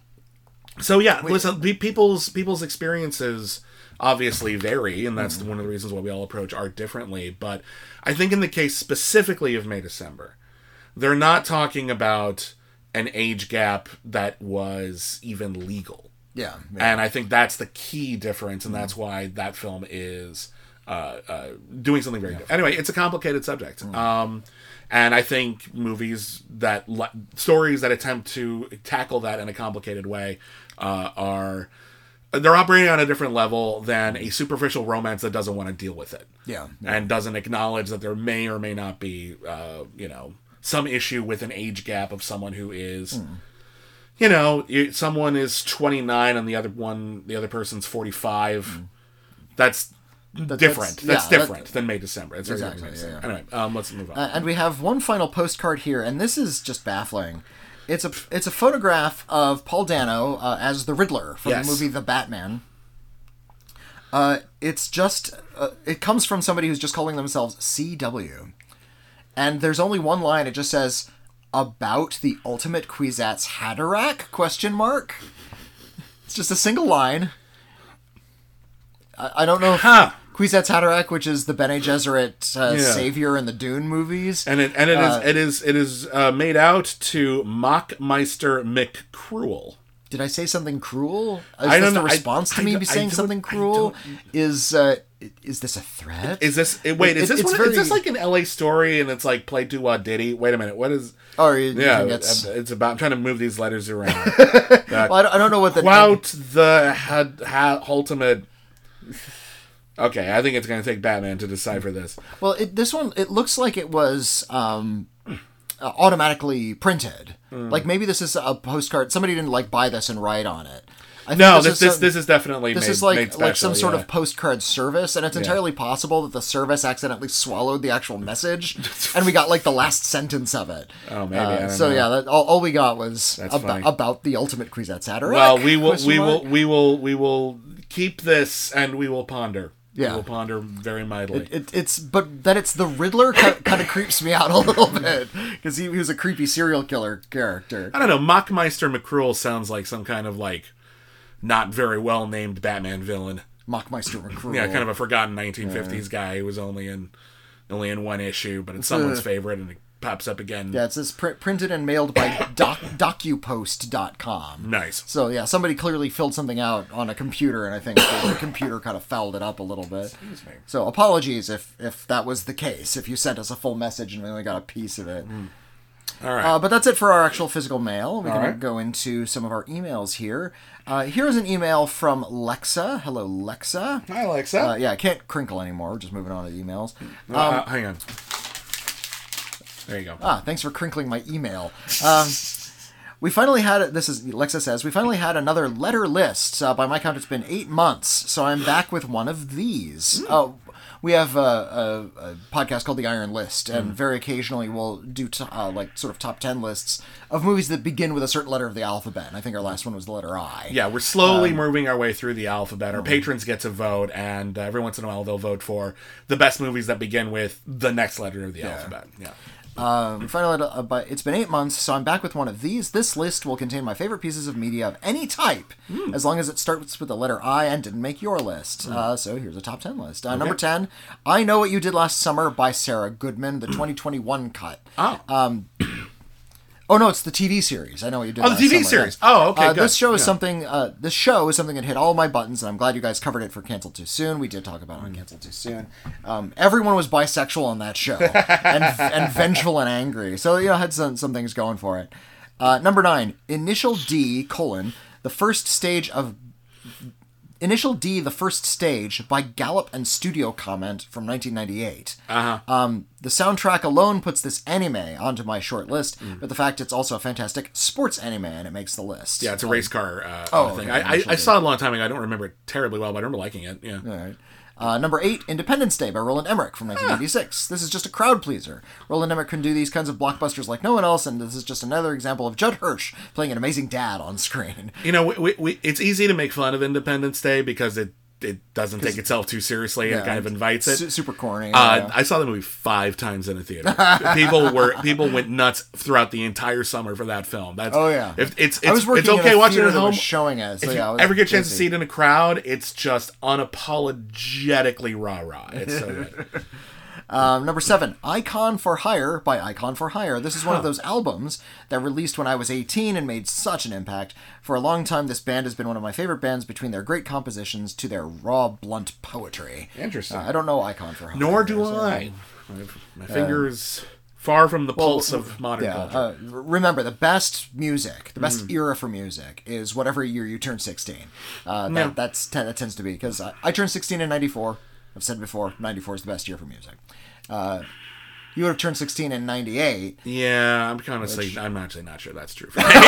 so yeah, listen, pe- people's people's experiences obviously vary, and that's one of the reasons why we all approach art differently. But I think in the case specifically of May December, they're not talking about an age gap that was even legal. yeah. yeah. And I think that's the key difference, and that's why that film is uh, uh, doing something very different. Anyway, it's a complicated subject. Um, and I think movies that, le- stories that attempt to tackle that in a complicated way uh, are, they're operating on a different level than a superficial romance that doesn't want to deal with it. Yeah, yeah. And doesn't acknowledge that there may or may not be, uh, you know, some issue with an age gap of someone who is... You know, you- someone is twenty-nine and the other one, the other person's forty-five. That's different. that's- That's, yeah, that- different than May December. It's very Exactly, different. yeah, yeah. Anyway, um, let's move on. Uh, and we have one final postcard here, and this is just baffling. It's a it's a photograph of Paul Dano uh, as the Riddler from Yes. the movie The Batman. Uh, it's just uh, it comes from somebody who's just calling themselves C W, and there's only one line. It just says, "About the ultimate Kwisatz Haderach?" Question mark. It's just a single line. I, I don't know if Huh. Kwisatz Haderach, which is the Bene Gesserit uh, Yeah. savior in the Dune movies. And it and it is uh, it is it is uh, made out to Mockmeister McCruel. Did I say something cruel? Is I this don't the know. I- response to I me don't- I saying don't- something I cruel? don't- Is uh, is this a threat? Is this it, wait? It- Is this it's one, very- is this like an L A story and it's like played to Wah Diddy? Wait a minute. What is? Or you Yeah, think it's, it's about. I'm trying to move these letters around. well, I don't, I don't know what the Quout the had ha, ultimate. Okay, I think it's going to take Batman to decipher this. well it, this one it looks like it was um, uh, automatically printed. Hmm. Like maybe this is a postcard. Somebody didn't like buy this and write on it. I think No, this is this, some- this is definitely This made, is like made special, like some sort yeah. of postcard service, and it's entirely possible that the service accidentally swallowed the actual message, and we got like the last sentence of it. Oh, maybe, Uh, I don't so know. yeah, that, all, all we got was That's about, funny. about the ultimate Kwisatz Haderach. Well, we will question we mark? will we will we will keep this and we will ponder. Yeah. We will ponder very mightily. It, it's but that it's the Riddler kind, kind of creeps me out a little bit because he, he was a creepy serial killer character. I don't know. Mockmeister McCruel sounds like some kind of like not very well named Batman villain. Mockmeister McCruel. Yeah, kind of a forgotten nineteen fifties guy who was only in only in one issue, but it's someone's favorite and it pops up again. Yeah, it says pr- printed and mailed by doc, docupost dot com. Nice. So yeah, somebody clearly filled something out on a computer, and I think the, the computer kind of fouled it up a little bit. Excuse me. So apologies if if that was the case. If you sent us a full message and we only got a piece of it. All right. Uh, but that's it for our actual physical mail. We All can right. go into some of our emails here. Uh, here's an email from Lexa. Hello, Lexa. Hi, Alexa. Uh, yeah, I can't crinkle anymore. We're just moving on to the emails. Uh, uh, hang on. There you go. Ah, thanks for crinkling my email. Um, we finally had, this is, Lexa says, we finally had another letter list. Uh, by my count, it's been eight months, so I'm back with one of these. Uh, we have a, a, a podcast called The Iron List, and Mm. very occasionally we'll do t- uh, like sort of top ten lists of movies that begin with a certain letter of the alphabet. And I think our last one was the letter I. Yeah, we're slowly Um, moving our way through the alphabet. Our patrons get to vote, and uh, every once in a while they'll vote for the best movies that begin with the next letter of the alphabet. Yeah. Um, finally, uh, but it's been eight months, so I'm back with one of these. This list will contain my favorite pieces of media of any type, Mm. as long as it starts with the letter I and didn't make your list. Uh, so here's a top ten list. Uh, Number Okay. ten, I Know What You Did Last Summer by Sarah Goodman, the twenty twenty-one cut. Oh. Um, oh no, it's the T V series. I Know What You Did Oh, the Last T V Summer, series. yeah. Oh, okay, Uh, good. this show is Yeah. something. Uh, this show is something that hit all my buttons, and I'm glad you guys covered it for Cancelled Too Soon. We did talk about it on Cancelled Too Soon. Um, everyone was bisexual on that show, and and vengeful and angry. So you know, had some some things going for it. Uh, number nine, Initial D colon the first stage of. Initial D, The First Stage, by Gallup and Studio Comment from nineteen ninety-eight. Uh-huh. Um, the soundtrack alone puts this anime onto my short list, but the fact it's also a fantastic sports anime, and it makes the list. Yeah, it's a race car uh, Oh, thing. okay, I, I, I saw it a long time ago. I don't remember it terribly well, but I remember liking it. Yeah. All right. Uh, number eight, Independence Day by Roland Emmerich from nineteen eighty-six. This is just a crowd pleaser. Roland Emmerich can do these kinds of blockbusters like no one else, and this is just another example of Judd Hirsch playing an amazing dad on screen. You know, we, we, we, it's easy to make fun of Independence Day because it it doesn't take itself too seriously and Yeah, kind of invites it. Su- super corny. Uh, yeah. I saw the movie five times in a theater. people were people went nuts throughout the entire summer for that film. That's Oh, yeah. If it's I was it's, working it's okay in a watching it theater at that home. was showing it, so If you yeah, I was ever get a chance to busy. see it in a crowd, it's just unapologetically rah rah. It's so good. Um, number seven, Icon for Hire by Icon for Hire. This is one of those albums that released when I was eighteen and made such an impact. For a long time, this band has been one of my favorite bands between their great compositions to their raw, blunt poetry. Interesting. Uh, I don't know Icon for Hire. Nor do so- I. My, my finger is far from the pulse of modern Yeah, culture. uh, remember, the best music, the Mm. best era for music is whatever year you turn sixteen. Uh, that, Yeah. that's, that tends to be, because I, I turned sixteen in ninety-four. I've said before, ninety-four is the best year for music. Uh, you would have turned sixteen in ninety-eight. Yeah, I'm honestly, I'm actually not sure that's true. For me. like,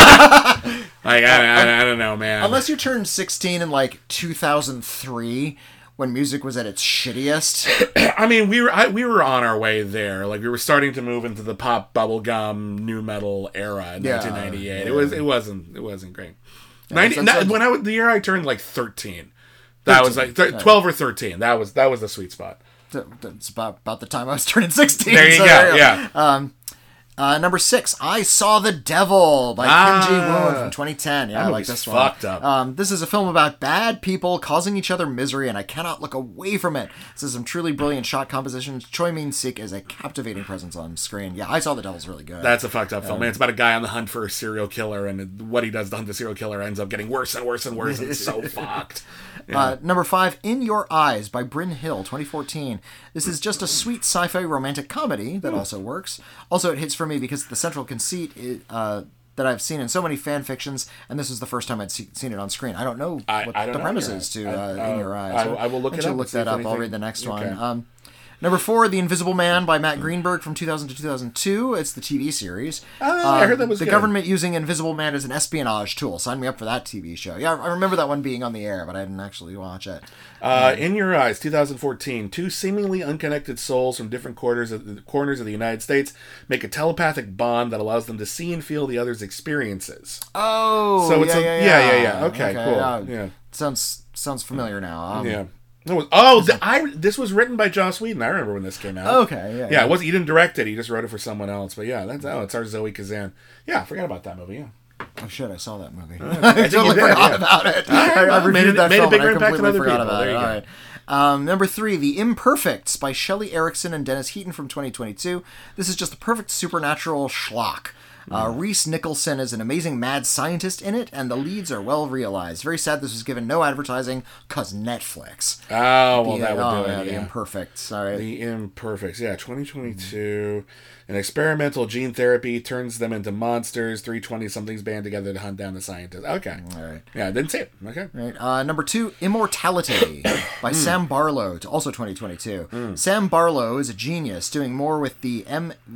I, I, I don't know, man. Unless you turned sixteen in, like, two thousand three, when music was at its shittiest. I mean, we were I, we were on our way there. Like, we were starting to move into the pop bubblegum new metal era in Yeah, nineteen ninety-eight. yeah. It was it wasn't it wasn't great. Ninety that's- that's- when I was the year I turned like thirteen. That was like thirteen, th- twelve or thirteen. That was that was the sweet spot. That's about, about the time I was turning sixteen. There you so go. Yeah. Um, uh, number six, I Saw the Devil by Ah. Kim Ji-woon from twenty ten. Yeah, That I like movie's this fucked one. up. Um, this is a film about bad people causing each other misery, and I cannot look away from it. This is some truly brilliant shot compositions. Choi Min-sik is a captivating presence on screen. Yeah, I Saw the Devil's really good. That's a fucked up film. Man, it's about a guy on the hunt for a serial killer, and what he does to hunt the serial killer ends up getting worse and worse and worse. And it's so fucked. Uh, number five, In Your Eyes by Bryn Hill, twenty fourteen. This is just a sweet sci-fi romantic comedy that also works. Also, it hits for me because the central conceit is, uh, that I've seen in so many fan fictions, and this is the first time I'd see, seen it on screen. I don't know I- what I don't the know premise Your is Eyes. to I- uh, In uh, Your Eyes. I- I will look Why it don't you up look and see that if up. I'll anything- read the next Okay. one. Um, Number four, The Invisible Man by Matt Greenberg from two thousand to two thousand two. It's the T V series. Oh, I heard that Um, was The good. government using Invisible Man as an espionage tool. Sign me up for that T V show. Yeah, I remember that one being on the air, but I didn't actually watch it. Uh, In Your Eyes, twenty fourteen. Two seemingly unconnected souls from different corners of the corners of the United States make a telepathic bond that allows them to see and feel the other's experiences. Oh, So it's yeah, a- yeah, yeah, yeah, yeah, yeah. Okay, cool. yeah. Yeah. Sounds sounds familiar now. Um, Yeah. It was, oh, the, I this was written by Joss Whedon. I remember when this came out. Okay, yeah, Yeah, yeah. it was. He didn't direct it. He just wrote it for someone else. But yeah, that's oh, it's our Zoe Kazan. Yeah, I forgot about that movie. Yeah. Oh shit! I saw that movie. I think I you totally did, forgot yeah. about it. All right, I, I well, reviewed made it- that made a film bigger and I impact on completely other forgot people. about There it. you All go. right. Um, number three, The Imperfects by Shelley Erickson and Dennis Heaton from twenty twenty-two. This is just a perfect supernatural schlock. Uh, Reese Nicholson is an amazing mad scientist in it, and the leads are well realized. Very sad this was given no advertising, cause Netflix. Oh well, The- that would oh, do yeah, it. The Yeah. Imperfects. All right. The Imperfects. Yeah, twenty twenty-two. An experimental gene therapy turns them into monsters. Three twenty-somethings band together to hunt down the scientists. Okay. All right. Yeah, I didn't see it. Okay. Right. Uh, number two, Immortality by Sam Barlow, also twenty twenty-two. Hmm. Sam Barlow is a genius, doing more with the M-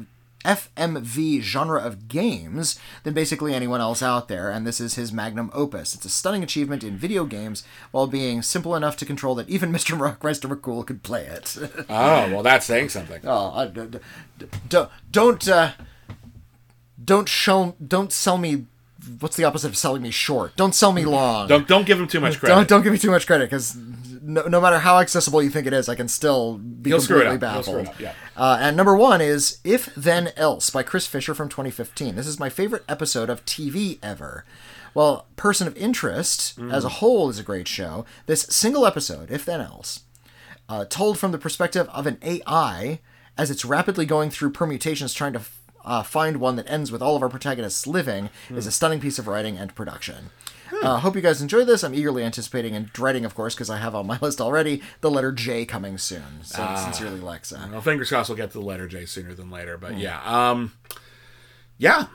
F M V genre of games than basically anyone else out there, and this is his magnum opus. It's a stunning achievement in video games while being simple enough to control that even Mister Rockmeister McCool could play it. Oh, well, that's saying something. Oh, uh, d- d- d- don't don't uh, don't show don't sell me. What's the opposite of selling me short? Don't sell me long. Don't don't give him too much credit. Don't don't give me too much credit, because no, no matter how accessible you think it is, I can still be He'll screw it completely up. He'll screw baffled. it up, yeah. Uh, and number one is If Then Else by Chris Fisher from twenty fifteen. This is my favorite episode of T V ever. While Person of Interest Mm. as a whole is a great show, this single episode, If Then Else, uh, told from the perspective of an A I as it's rapidly going through permutations trying to uh, find one that ends with all of our protagonists living, Mm. is a stunning piece of writing and production. Uh, hope you guys enjoy this. I'm eagerly anticipating and dreading, of course, because I have on my list already, the letter J coming soon. So, Ah. sincerely, Lexa. Well, fingers crossed we'll get to the letter J sooner than later. But yeah, um, yeah.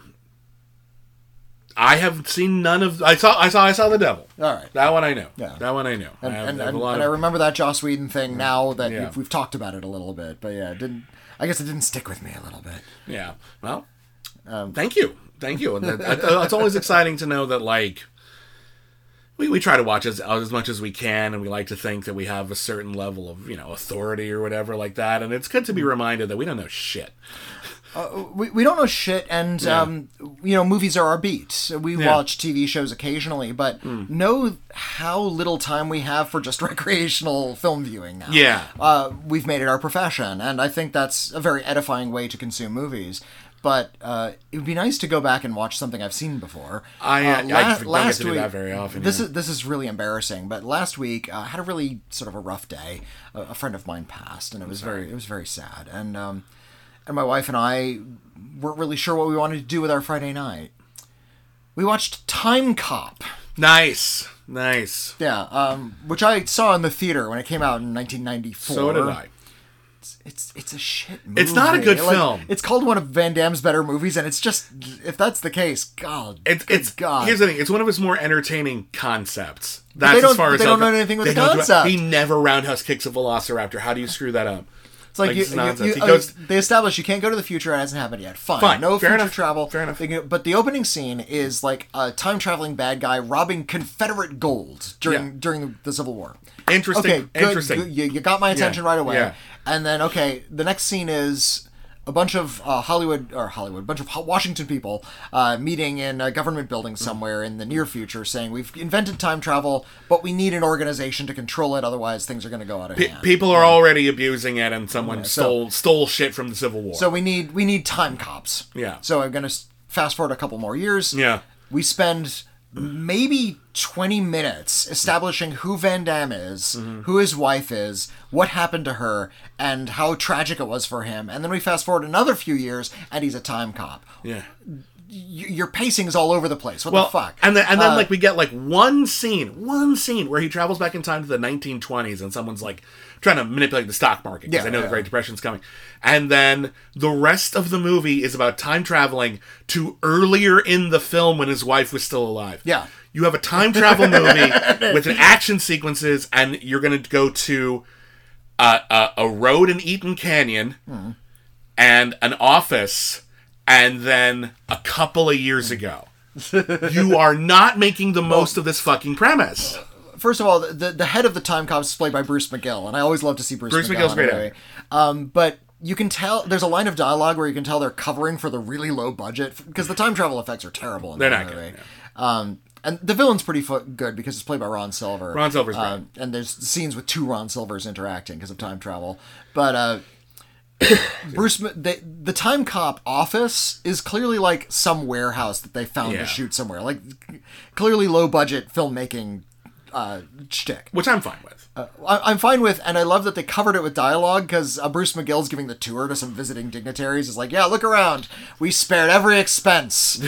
I have seen none of. I saw. I saw. I saw the devil. All right. That one I know. Yeah. That one I know. And, I have, and, I have and, a lot and of. I remember that Joss Whedon thing now that Yeah. we've, we've talked about it a little bit. But yeah, it didn't. I guess it didn't stick with me a little bit. Yeah. Well, Um, thank you. Thank you. And that, that- it's always exciting to know that, like, we, we try to watch as, as much as we can, and we like to think that we have a certain level of, you know, authority or whatever like that. And it's good to be reminded that we don't know shit. Uh, we, we don't know shit, and Yeah. um, you know, movies are our beat. We Yeah. watch T V shows occasionally, but know how little time we have for just recreational film viewing now. Yeah. uh, we've made it our profession, and I think that's a very edifying way to consume movies. But uh, it would be nice to go back and watch something I've seen before. I, uh, I, la- I don't get to do that very often. This yeah. is this is really embarrassing. But last week I uh, had a really sort of a rough day. A, a friend of mine passed, and it was very it was very sad. And um, and my wife and I weren't really sure what we wanted to do with our Friday night. We watched Time Cop. Nice. Nice. Yeah, um, which I saw in the theater when it came out in nineteen ninety-four. So did I. It's it's a shit movie. It's not a good Like, film. It's called one of Van Damme's better movies, and it's just, if that's the case, God, It's good it's God. Here's the thing. It's one of his more entertaining concepts. That's they don't- as far as they I'll don't go. know anything with They the don't do it. concept. He never roundhouse kicks a velociraptor. How do you screw that up? It's like, Like, you, it's you- nonsense. you- He uh, goes- they establish you can't go to the future, and it hasn't happened yet. Fine, Fine. no Fair future enough. travel. Fair enough. They can- but the opening scene is like a time traveling bad guy robbing Confederate gold during Yeah. during the Civil War. Interesting. Okay, good, Interesting. good. You, you got my attention Yeah, right away. yeah. And then, okay, the next scene is a bunch of uh, Hollywood, or Hollywood, a bunch of Ho- Washington people uh, meeting in a government building somewhere in the near future saying, we've invented time travel, but we need an organization to control it, otherwise things are going to go out of Pe- hand. people are already abusing it, and someone so- stole stole shit from the Civil War. So we need we need time cops. Yeah. So I'm going to fast forward a couple more years. Yeah. We spend maybe twenty minutes establishing who Van Damme is, Mm-hmm. who his wife is, what happened to her, and how tragic it was for him. And then we fast forward another few years, and he's a time cop. yeah. Y- your pacing is all over the place. What Well, the fuck? and then and then Uh, like we get like one scene, one scene where he travels back in time to the nineteen twenties, and someone's like trying to manipulate the stock market because Yeah, they know yeah. the Great Depression's coming. And then the rest of the movie is about time traveling to earlier in the film when his wife was still alive. Yeah. You have a time travel movie with an action sequences, and you're going to go to a, a, a road in Eaton Canyon Hmm. and an office, and then a couple of years ago. You are not making the most of this fucking premise. First of all, the the head of the time cops is played by Bruce McGill, and I always love to see Bruce, Bruce McGill McGill's in a great movie. Um, but you can tell there's a line of dialogue where you can tell they're covering for the really low budget because the time travel effects are terrible in They're that not movie. good, Um, and the villain's pretty fo- good because it's played by Ron Silver. Ron Silver's great. Um, and there's scenes with two Ron Silvers interacting because of time travel. But uh, Bruce, M- the, the time cop office is clearly like some warehouse that they found Yeah. to shoot somewhere. Like clearly low budget filmmaking uh, shtick. Which I'm fine with. Uh, I, I'm fine with, and I love that they covered it with dialogue because uh, Bruce McGill's giving the tour to some visiting dignitaries. He's like, "Yeah, look around. We spared every expense."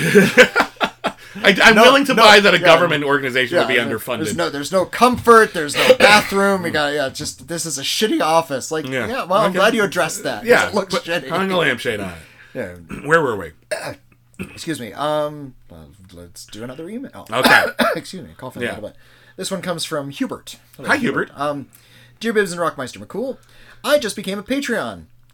I, I'm No, willing to no, buy that a yeah. government organization would be there- underfunded. There's no, there's no comfort. There's no bathroom. We got, yeah, just this is a shitty office. Like, yeah, Yeah. well, I'm Okay. glad you addressed that. 'cause yeah, it looks put- shitty. hung a lampshade on it. Yeah. Where were we? Excuse me. Um, well, let's do another email. Oh. Okay. Excuse me, coughing Yeah. a little bit. This one comes from Hubert. Hello, Hi, Hubert. Um, dear Bibbs and Rockmeister McCool, I just became a Patreon.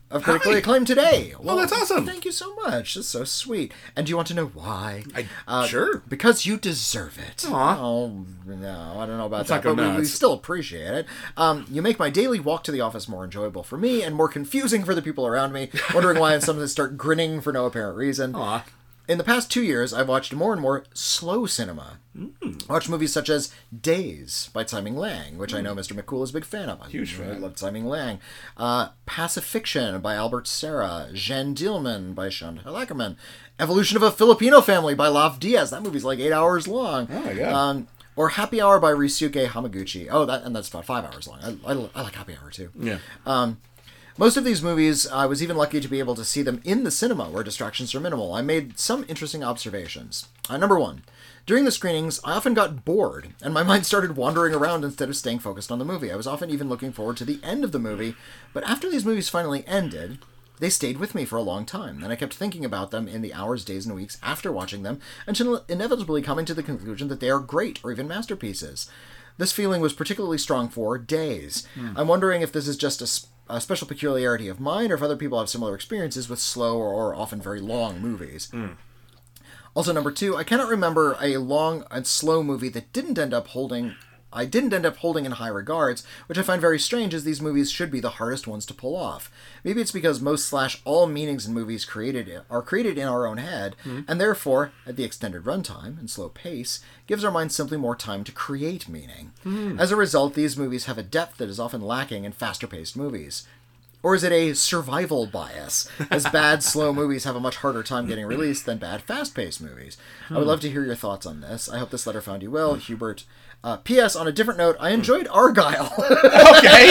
of critically Hi. acclaimed today. Well, Oh, that's awesome. Thank you so much. That's so sweet. And do you want to know why? I- sure. Because you deserve it. Aw. Oh, no, I don't know about Let's that, not go but we, we nuts. still appreciate it. Um, you make my daily walk to the office more enjoyable for me and more confusing for the people around me, wondering why I sometimes start grinning for no apparent reason. Aw. In the past two years, I've watched more and more slow cinema. Mm. I watched movies such as Days by Tsai Ming Liang, which mm. I know Mister McCool is a big fan of. Huge fan. I love Tsai Ming Liang. Uh, Pacifiction by Albert Serra. Jeanne Dielman by Chantal Ackerman. Evolution of a Filipino Family by Lav Diaz. That movie's like eight hours long. Oh, my God. Um, or Happy Hour by Ryusuke Hamaguchi. Oh, that and that's about five hours long. I, I, I like Happy Hour, too. Yeah. Um, Most of these movies, I was even lucky to be able to see them in the cinema where distractions are minimal. I made some interesting observations. Uh, number one, during the screenings, I often got bored, and my mind started wandering around instead of staying focused on the movie. I was often even looking forward to the end of the movie, but after these movies finally ended, they stayed with me for a long time, and I kept thinking about them in the hours, days, and weeks after watching them, until inevitably coming to the conclusion that they are great, or even masterpieces. This feeling was particularly strong for Days. Mm. I'm wondering if this is just a, a special peculiarity of mine, or if other people have similar experiences with slow or, or often very long movies. Mm. Also, number two, I cannot remember a long and slow movie that didn't end up holding... I didn't end up holding in high regards, which I find very strange, as these movies should be the hardest ones to pull off. Maybe it's because most slash all meanings in movies created are created in our own head, mm-hmm. and therefore, at the extended runtime and slow pace, gives our minds simply more time to create meaning. Mm-hmm. As a result, these movies have a depth that is often lacking in faster-paced movies. Or is it a survival bias, as bad, slow movies have a much harder time getting released than bad, fast-paced movies? Hmm. I would love to hear your thoughts on this. I hope this letter found you well, Hubert. Uh, P S. On a different note, I enjoyed Argyle. Okay.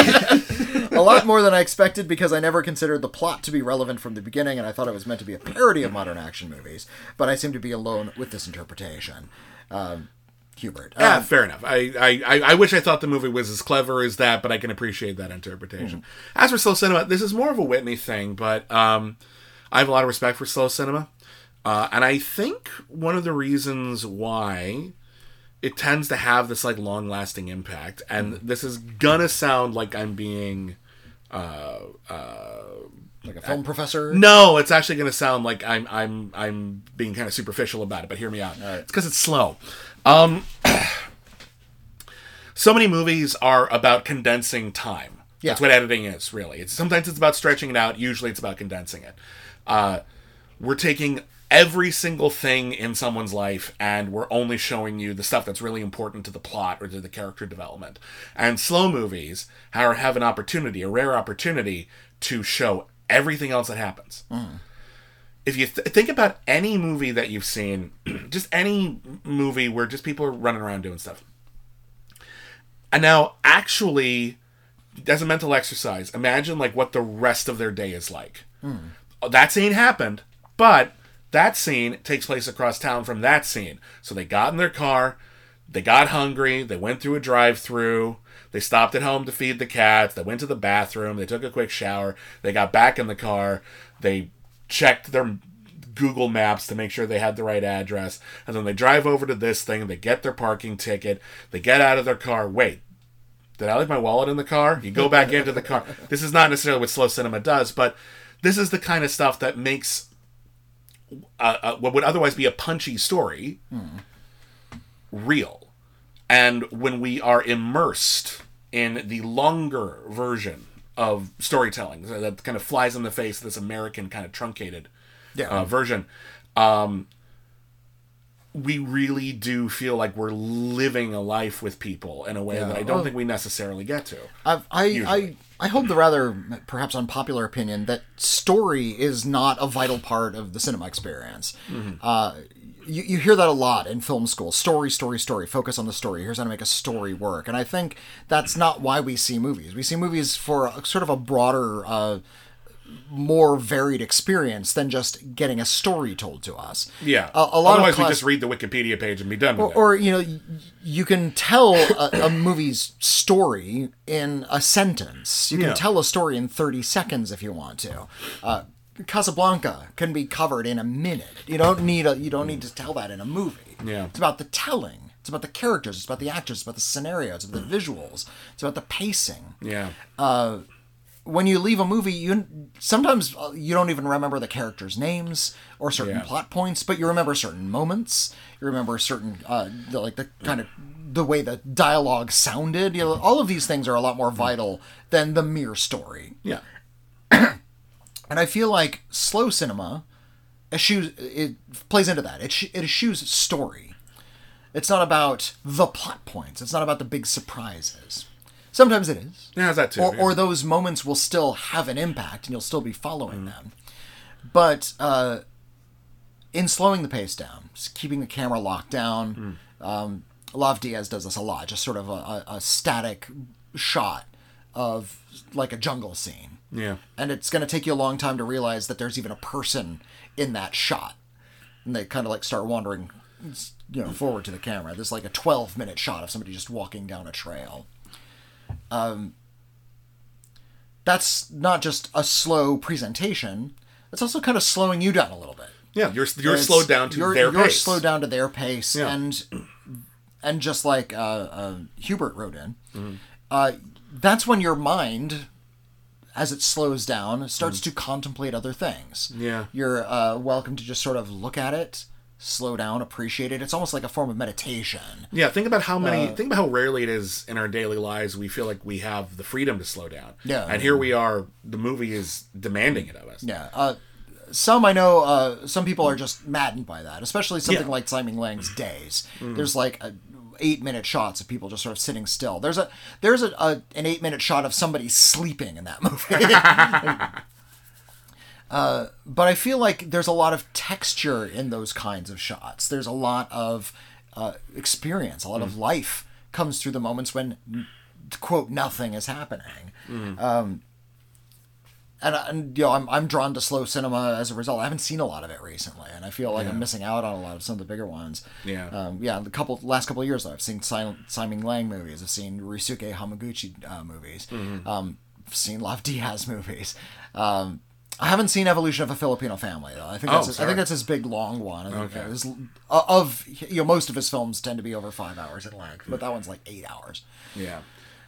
A lot more than I expected, because I never considered the plot to be relevant from the beginning, and I thought it was meant to be a parody of modern action movies. But I seem to be alone with this interpretation. Um, Hubert. Yeah, Um, fair enough. I, I, I wish I thought the movie was as clever as that, but I can appreciate that interpretation. Mm-hmm. As for slow cinema, this is more of a Whitney thing, but um, I have a lot of respect for slow cinema. Uh, and I think one of the reasons why it tends to have this like long-lasting impact, and this is gonna sound like I'm being... Uh, uh, Like a film professor? No, it's actually going to sound like I'm I'm I'm being kind of superficial about it, but hear me out. All right. It's because it's slow. Um, so many movies are about condensing time. Yeah. That's what editing is, really. It's sometimes it's about stretching it out. Usually, it's about condensing it. Uh, we're taking every single thing in someone's life, and we're only showing you the stuff that's really important to the plot or to the character development. And slow movies are, have an opportunity, a rare opportunity, to show everything else that happens. Mm. If you th- think about any movie that you've seen, just any movie where just people are running around doing stuff. And now, actually, as a mental exercise, imagine like what the rest of their day is like. Mm. That scene happened, but that scene takes place across town from that scene. So they got in their car, they got hungry, they went through a drive-thru, they stopped at home to feed the cats, they went to the bathroom, they took a quick shower, they got back in the car, they checked their Google Maps to make sure they had the right address, and then they drive over to this thing, they get their parking ticket, they get out of their car, wait, did I leave my wallet in the car? You go back into the car. This is not necessarily what slow cinema does, but this is the kind of stuff that makes uh, uh, what would otherwise be a punchy story mm. real. And when we are immersed in the longer version of storytelling that kind of flies in the face of this American kind of truncated yeah. uh, version, um, we really do feel like we're living a life with people in a way yeah. that I don't well, think we necessarily get to. I've, I I I hold the rather perhaps unpopular opinion that story is not a vital part of the cinema experience. Mm-hmm. Uh, You, you hear that a lot in film school. Story, story, story. Focus on the story. Here's how to make a story work. And I think that's not why we see movies. We see movies for a, sort of a broader, uh, more varied experience than just getting a story told to us. Yeah. A, a lot Otherwise, of class- we just read the Wikipedia page and be done with or, it. Or, you know, y- you can tell a, a movie's story in a sentence. You can Yeah. tell a story in thirty seconds if you want to. Uh, Casablanca can be covered in a minute. You don't need a you don't need to tell that in a movie. Yeah. It's about the telling. It's about the characters. It's about the actors. It's about the scenarios. It's about the visuals. It's about the pacing. Yeah. Uh, when you leave a movie, you sometimes you don't even remember the characters' names or certain Yeah. plot points, but you remember certain moments. You remember certain, uh, the, like the kind of the way the dialogue sounded. You know, all of these things are a lot more vital than the mere story. Yeah. And I feel like slow cinema eschews, it plays into that. It, sh- it eschews story. It's not about the plot points. It's not about the big surprises. Sometimes it is. Yeah, that too. Or, yeah. or those moments will still have an impact and you'll still be following mm. them. But uh, in slowing the pace down, keeping the camera locked down, mm. um, Lav Diaz does this a lot. Just sort of a, a, a static shot of like a jungle scene. Yeah. And it's going to take you a long time to realize that there's even a person in that shot. And they kind of like start wandering, you know, forward to the camera. There's like a twelve minute shot of somebody just walking down a trail. Um, that's not just a slow presentation. It's also kind of slowing you down a little bit. Yeah, you're you're It's- slowed down to you're, their you're pace. slowed down to their pace, Yeah. and and just like uh, uh, Hubert wrote in, Mm-hmm. uh, that's when your mind, as it slows down, starts to contemplate other things. Mm. Yeah. You're uh, welcome to just sort of look at it, slow down, appreciate it. It's almost like a form of meditation. Yeah, think about how many. Uh, think about how rarely it is in our daily lives we feel like we have the freedom to slow down. Yeah. and here we are. The movie is demanding it of us. Yeah. Uh, some I know, uh, some people are just maddened by that, especially something Yeah. like Simon Lang's Days. There's like a, eight minute shots of people just sort of sitting still. There's a there's a, a an eight minute shot of somebody sleeping in that movie. uh, but I feel like there's a lot of texture in those kinds of shots. There's a lot of uh, experience, a lot of life comes through the moments when, quote, nothing is happening. Um, And, and you know, I'm I'm drawn to slow cinema as a result. I haven't seen a lot of it recently, and I feel like Yeah. I'm missing out on a lot of some of the bigger ones. Yeah. um, yeah. The couple last couple of years, though, I've seen Silent, Simon Lang movies. I've seen Ryusuke Hamaguchi uh, movies. Mm-hmm. Um, I've seen Lav Diaz movies. Um, I haven't seen Evolution of a Filipino Family though. I think Oh, that's his, I sorry. think that's his big long one. I think Okay. it was, uh, of you know, most of his films tend to be over five hours in length, but that one's like eight hours. Yeah.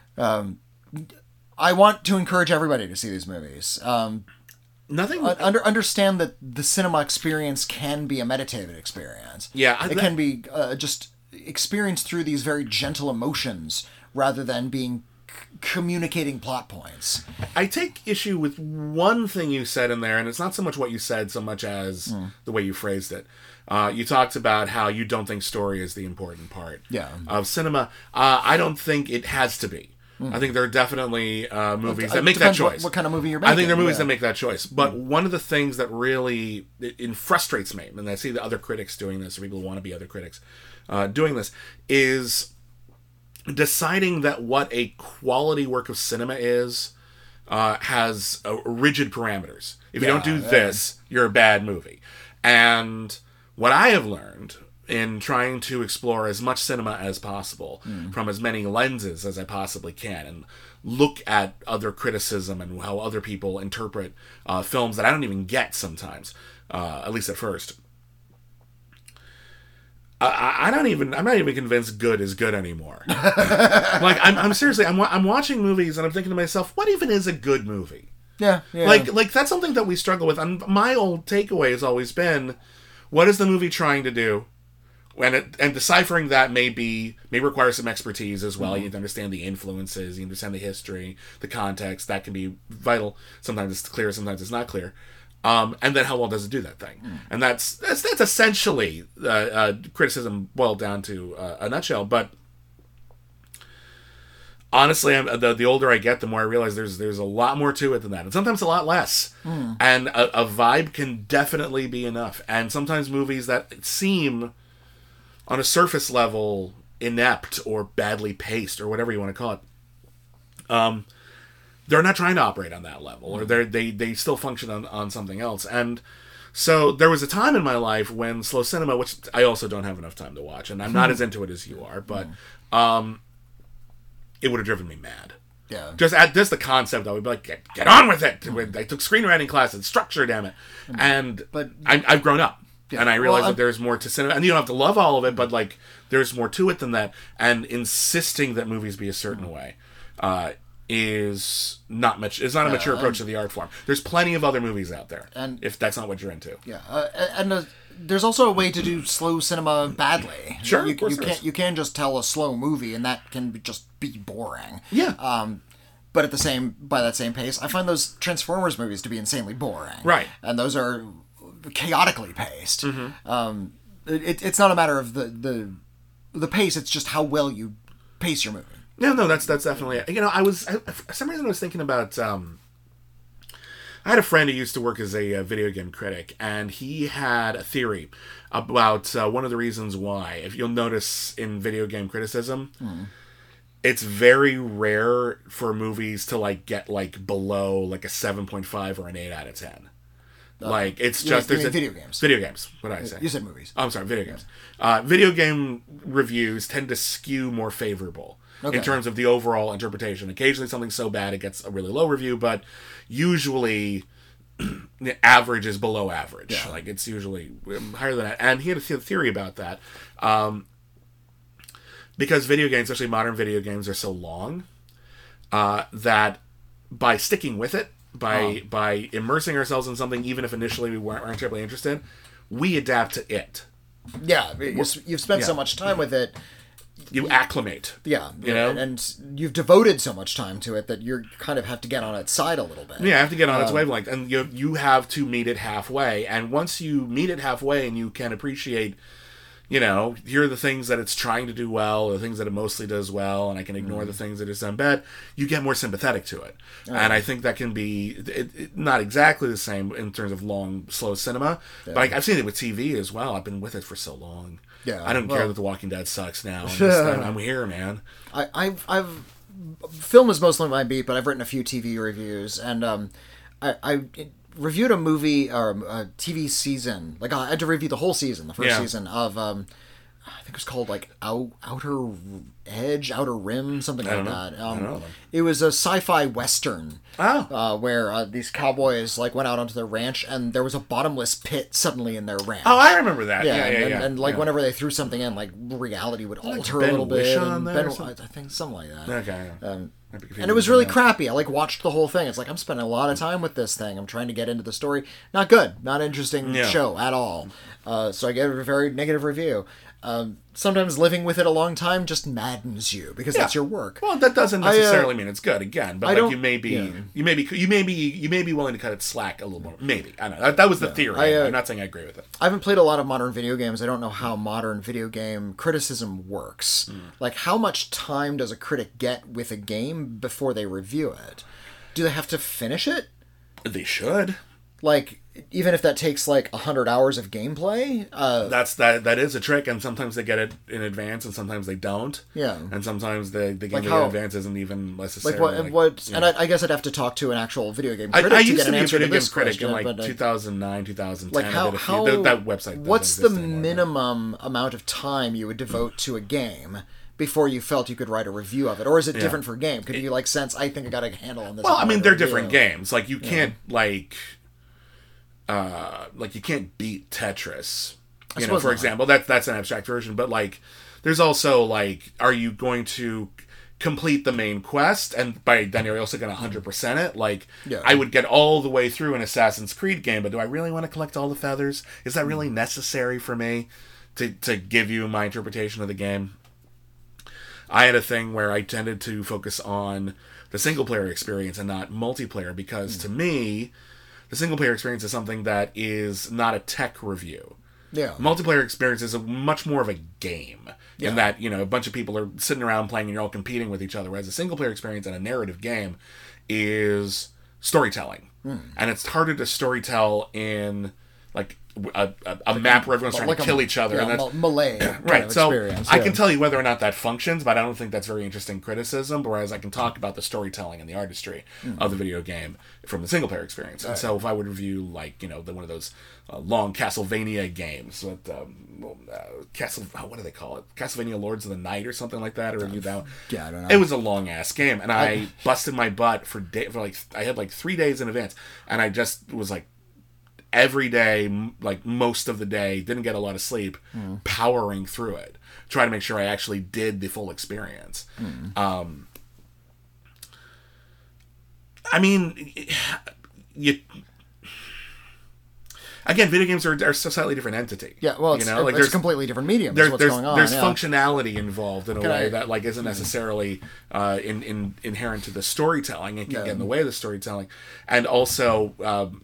I want to encourage everybody to see these movies. Um, Nothing. under understand that the cinema experience can be a meditative experience. Yeah, I- it that- can be uh, just experienced through these very gentle emotions rather than being c- communicating plot points. I take issue with one thing you said in there, and it's not so much what you said so much as Hmm. the way you phrased it. Uh, you talked about how you don't think story is the important part Yeah. of cinema. Uh, I don't think it has to be. I think there are definitely uh, movies that make that Depends what- choice. what kind of movie you're I think there are making, movies yeah. that make that choice. But one of the things that really it, it frustrates me, and I see the other critics doing this, or people who want to be other critics uh, doing this, is deciding that what a quality work of cinema is uh, has uh, rigid parameters. If you Yeah, don't do yeah. this, you're a bad movie. And what I have learned in trying to explore as much cinema as possible Hmm. from as many lenses as I possibly can and look at other criticism and how other people interpret uh, films that I don't even get sometimes, uh, at least at first. I, I don't even. I'm not even convinced good is good anymore. like I'm, I'm seriously. I'm, wa- I'm watching movies and I'm thinking to myself, what even is a good movie? Yeah, yeah. Like, like that's something that we struggle with. And my old takeaway has always been, what is the movie trying to do? And it, and deciphering that may be may require some expertise as well. You need to understand the influences, you understand the history, the context. That can be vital. Sometimes it's clear, sometimes it's not clear. Um, and then how well does it do that thing? And that's that's, that's essentially uh, uh, criticism boiled down to uh, a nutshell. But honestly, I'm, the the older I get, the more I realize there's there's a lot more to it than that, and sometimes a lot less. And a, a vibe can definitely be enough. And sometimes movies that seem on a surface level inept or badly paced or whatever you want to call it, um, they're not trying to operate on that level, or they they they still function on, on something else. And so there was a time in my life when slow cinema, which I also don't have enough time to watch, and I'm not as into it as you are, but um, it would have driven me mad. yeah. Just at just the concept, I would be like, get, get on with it. I took screenwriting classes, structure, damn it. And But- I, I've grown up. Yeah. And I realize Well, that there's more to cinema. And you don't have to love all of it, but like there's more to it than that. And insisting that movies be a certain way uh, is not much. It's not a mature Uh, approach to the art form. There's plenty of other movies out there, And- if that's not what you're into. Yeah, uh, and uh, there's also a way to do slow cinema badly. Sure, you, of course you there can't is. you can just tell a slow movie, and that can be, just be boring. Yeah. Um, but at the same by that same pace, I find those Transformers movies to be insanely boring. Right. And those are chaotically paced. Mm-hmm. Um, it, it's not a matter of the, the the pace; it's just how well you pace your movie. No, no, that's that's definitely it. You know, I was I, for some reason I was thinking about. Um, I had a friend who used to work as a uh, video game critic, and he had a theory about uh, one of the reasons why. If you'll notice in video game criticism, Mm. it's very rare for movies to like get like below like a seven point five or an eight out of ten. Like it's You just mean- you there's mean a- video games. Video games. What did I say? You said movies. Oh, I'm sorry, video games. Uh, video game reviews tend to skew more favorable Okay. in terms of the overall interpretation. Occasionally something so bad it gets a really low review, but usually the average is below average. Yeah. Like it's usually um, higher than that. And he had a th- theory about that. Um, because video games, especially modern video games, are so long uh, that by sticking with it, by Oh. by immersing ourselves in something, even if initially we weren't, weren't terribly interested, we adapt to it. Yeah, you, you've spent so Yeah. much time with it. You acclimate. Yeah, You know? and, and you've devoted so much time to it that you kind of have to get on its side a little bit. Yeah, I have to get on Um, its wavelength, and you you have to meet it halfway. And once you meet it halfway, and you can appreciate, you know, here are the things that it's trying to do well, the things that it mostly does well, and I can ignore Mm-hmm. the things that it's done bad. You get more sympathetic to it, and I think that can be it, it, not exactly the same in terms of long, slow cinema, but I, I've seen it with T V as well. I've been with it for so long. Yeah, I don't care well- that The Walking Dead sucks now. I'm, just, I'm, I'm here, man. I, I've, I've, film is mostly my beat, but I've written a few T V reviews, and um, I, I reviewed a movie or a T V season. Like I had to review the whole season, the first Yeah. season of um, I think it was called like Out, Outer Edge, Outer Rim, something I like don't know. that. I Um, don't know. It was a sci-fi western. Oh. Uh, where uh, these cowboys like went out onto their ranch, and there was a bottomless pit suddenly in their ranch. Oh, I remember that. Yeah, yeah, and, yeah. and, and, like yeah. whenever they threw something in, like reality would alter Ben a little bit. Whishaw and on there Ben- or something? I think something like that. Okay. Um, Might be confusing and it was with really that. crappy. I like watched the whole thing. It's like I'm spending a lot of time with this thing. I'm trying to get into the story. Not good. Not interesting Yeah. show at all. Uh, so I gave it a very negative review. Um, sometimes living with it a long time just maddens you because that's your work. Well, that doesn't I, uh, necessarily mean it's good. Again, but I like don't- you may be, yeah. you may be, you may be, you may be willing to cut it slack a little more. Maybe I don't know. That, that was the theory. I, uh, I'm not saying I agree with it. I haven't played a lot of modern video games. I don't know how modern video game criticism works. Hmm. Like, how much time does a critic get with a game before they review it? Do they have to finish it? They should. Like, even if that takes like one hundred hours of gameplay? Uh, That's that. That is a trick, and sometimes they get it in advance, and sometimes they don't. Yeah. And sometimes the the game Like they how- get in advance isn't even necessarily. like, what? like, what yeah. and I, I guess I'd have to talk to an actual video game I, critic I to used get to an be a answer video to game this critic question. in like but, uh, two thousand nine, two thousand ten. like I how did a few- how that, that website. doesn't what's the exist anymore, but- minimum amount of time you would devote to a game before you felt you could write a review of it, or is it different for game? Could you like sense I think I got a handle on this? Well, I'm I mean, gonna they're review different it. games. Like you can't like, uh, like you can't beat Tetris. You know, suppose for not. example, that's that's an abstract version. But like, there's also like, are you going to complete the main quest? And by then you're also going to one hundred percent it. Like, Yeah. I would get all the way through an Assassin's Creed game, but do I really want to collect all the feathers? Is that really necessary for me to to give you my interpretation of the game? I had a thing where I tended to focus on the single player experience and not multiplayer because to me, the single player experience is something that is not a tech review. Yeah. Multiplayer experience is a much more of a game Yeah. in that, you know, a bunch of people are sitting around playing and you're all competing with each other. Whereas a single player experience and a narrative game is storytelling. And it's harder to storytell in like a, a, a map where everyone's trying Like to a- kill each other. yeah, and that's, Mal- Malay kind Right, of so experience, I yeah. can tell you whether or not that functions, but I don't think that's very interesting criticism. Whereas I can talk about the storytelling and the artistry Hmm. of the video game from the single player experience. And so if I would review like you know the, one of those uh, long Castlevania games, with, um, uh, Castle oh, what do they call it? Castlevania Lords of the Night or something like that. Or review that. one. Yeah, I don't know. It was a long ass game, and I busted my butt for day for like I had like three days in advance, and I just was like. Every day, m- like most of the day, didn't get a lot of sleep, powering through it, trying to make sure I actually did the full experience. Um, I mean, you. Again, video games are, are a slightly different entity. Yeah, well, it's, you know? it, like it's a completely different medium. There, what's there's going on. there's yeah. functionality involved in a Can way I- that like isn't necessarily uh, in, in inherent to the storytelling. It can Yeah. get in the way of the storytelling, and also um,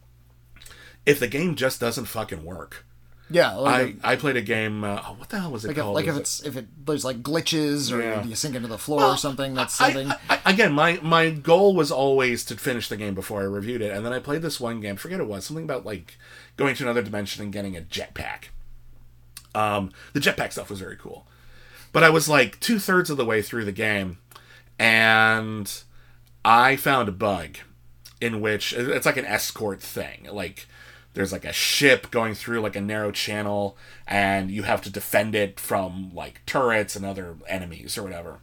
if the game just doesn't fucking work. Yeah, like, I, I played a game. Uh, oh, what the hell was it like if, called? like if Was it's if it there's like glitches or Yeah. you sink into the floor Well, or something. That's I- something. I, I, again, my my goal was always to finish the game before I reviewed it, and then I played this one game. Forget it was something about like going to another dimension and getting a jetpack. Um, the jetpack stuff was very cool, but I was like two thirds of the way through the game, and I found a bug in which it's like an escort thing, like. There's like a ship going through like a narrow channel, and you have to defend it from like turrets and other enemies or whatever.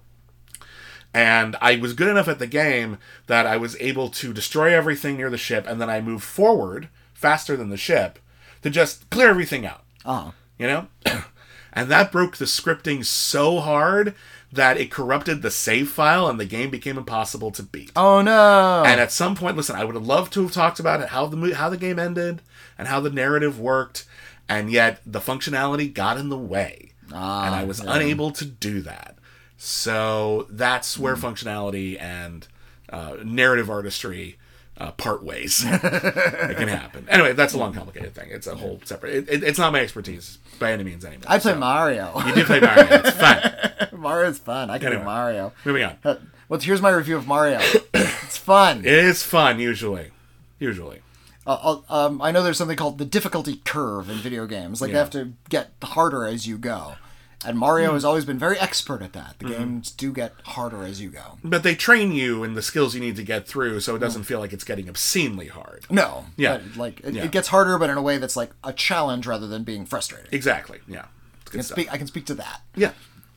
And I was good enough at the game that I was able to destroy everything near the ship, and then I moved forward faster than the ship to just clear everything out. Oh. You know? And that broke the scripting so hard that it corrupted the save file, and the game became impossible to beat. Oh no! And at some point, listen, I would have loved to have talked about it, how the mo- how the game ended, and how the narrative worked, and yet the functionality got in the way, Ah, and I was yeah. unable to do that. So that's where Hmm. functionality and uh, narrative artistry uh, part ways. It can happen. Anyway, that's a long, complicated thing. It's a whole separate. It, it, it's not my expertise by any means anymore. I play so. Mario. You did play Mario. It's fun. Mario's fun. I can Anyway. do Mario. Moving on. Uh, Well, here's my review of Mario. It's fun. It is fun usually. Usually. Uh, uh, um, I know there's something called the difficulty curve in video games. Like, Yeah. you have to get harder as you go. And Mario has always been very expert at that. The games do get harder as you go. But they train you in the skills you need to get through, so it doesn't feel like it's getting obscenely hard. No. Yeah. But, like, it, Yeah. it gets harder, but in a way that's like a challenge rather than being frustrating. Exactly. Yeah. It's I good can stuff. speak, I can speak to that. Yeah.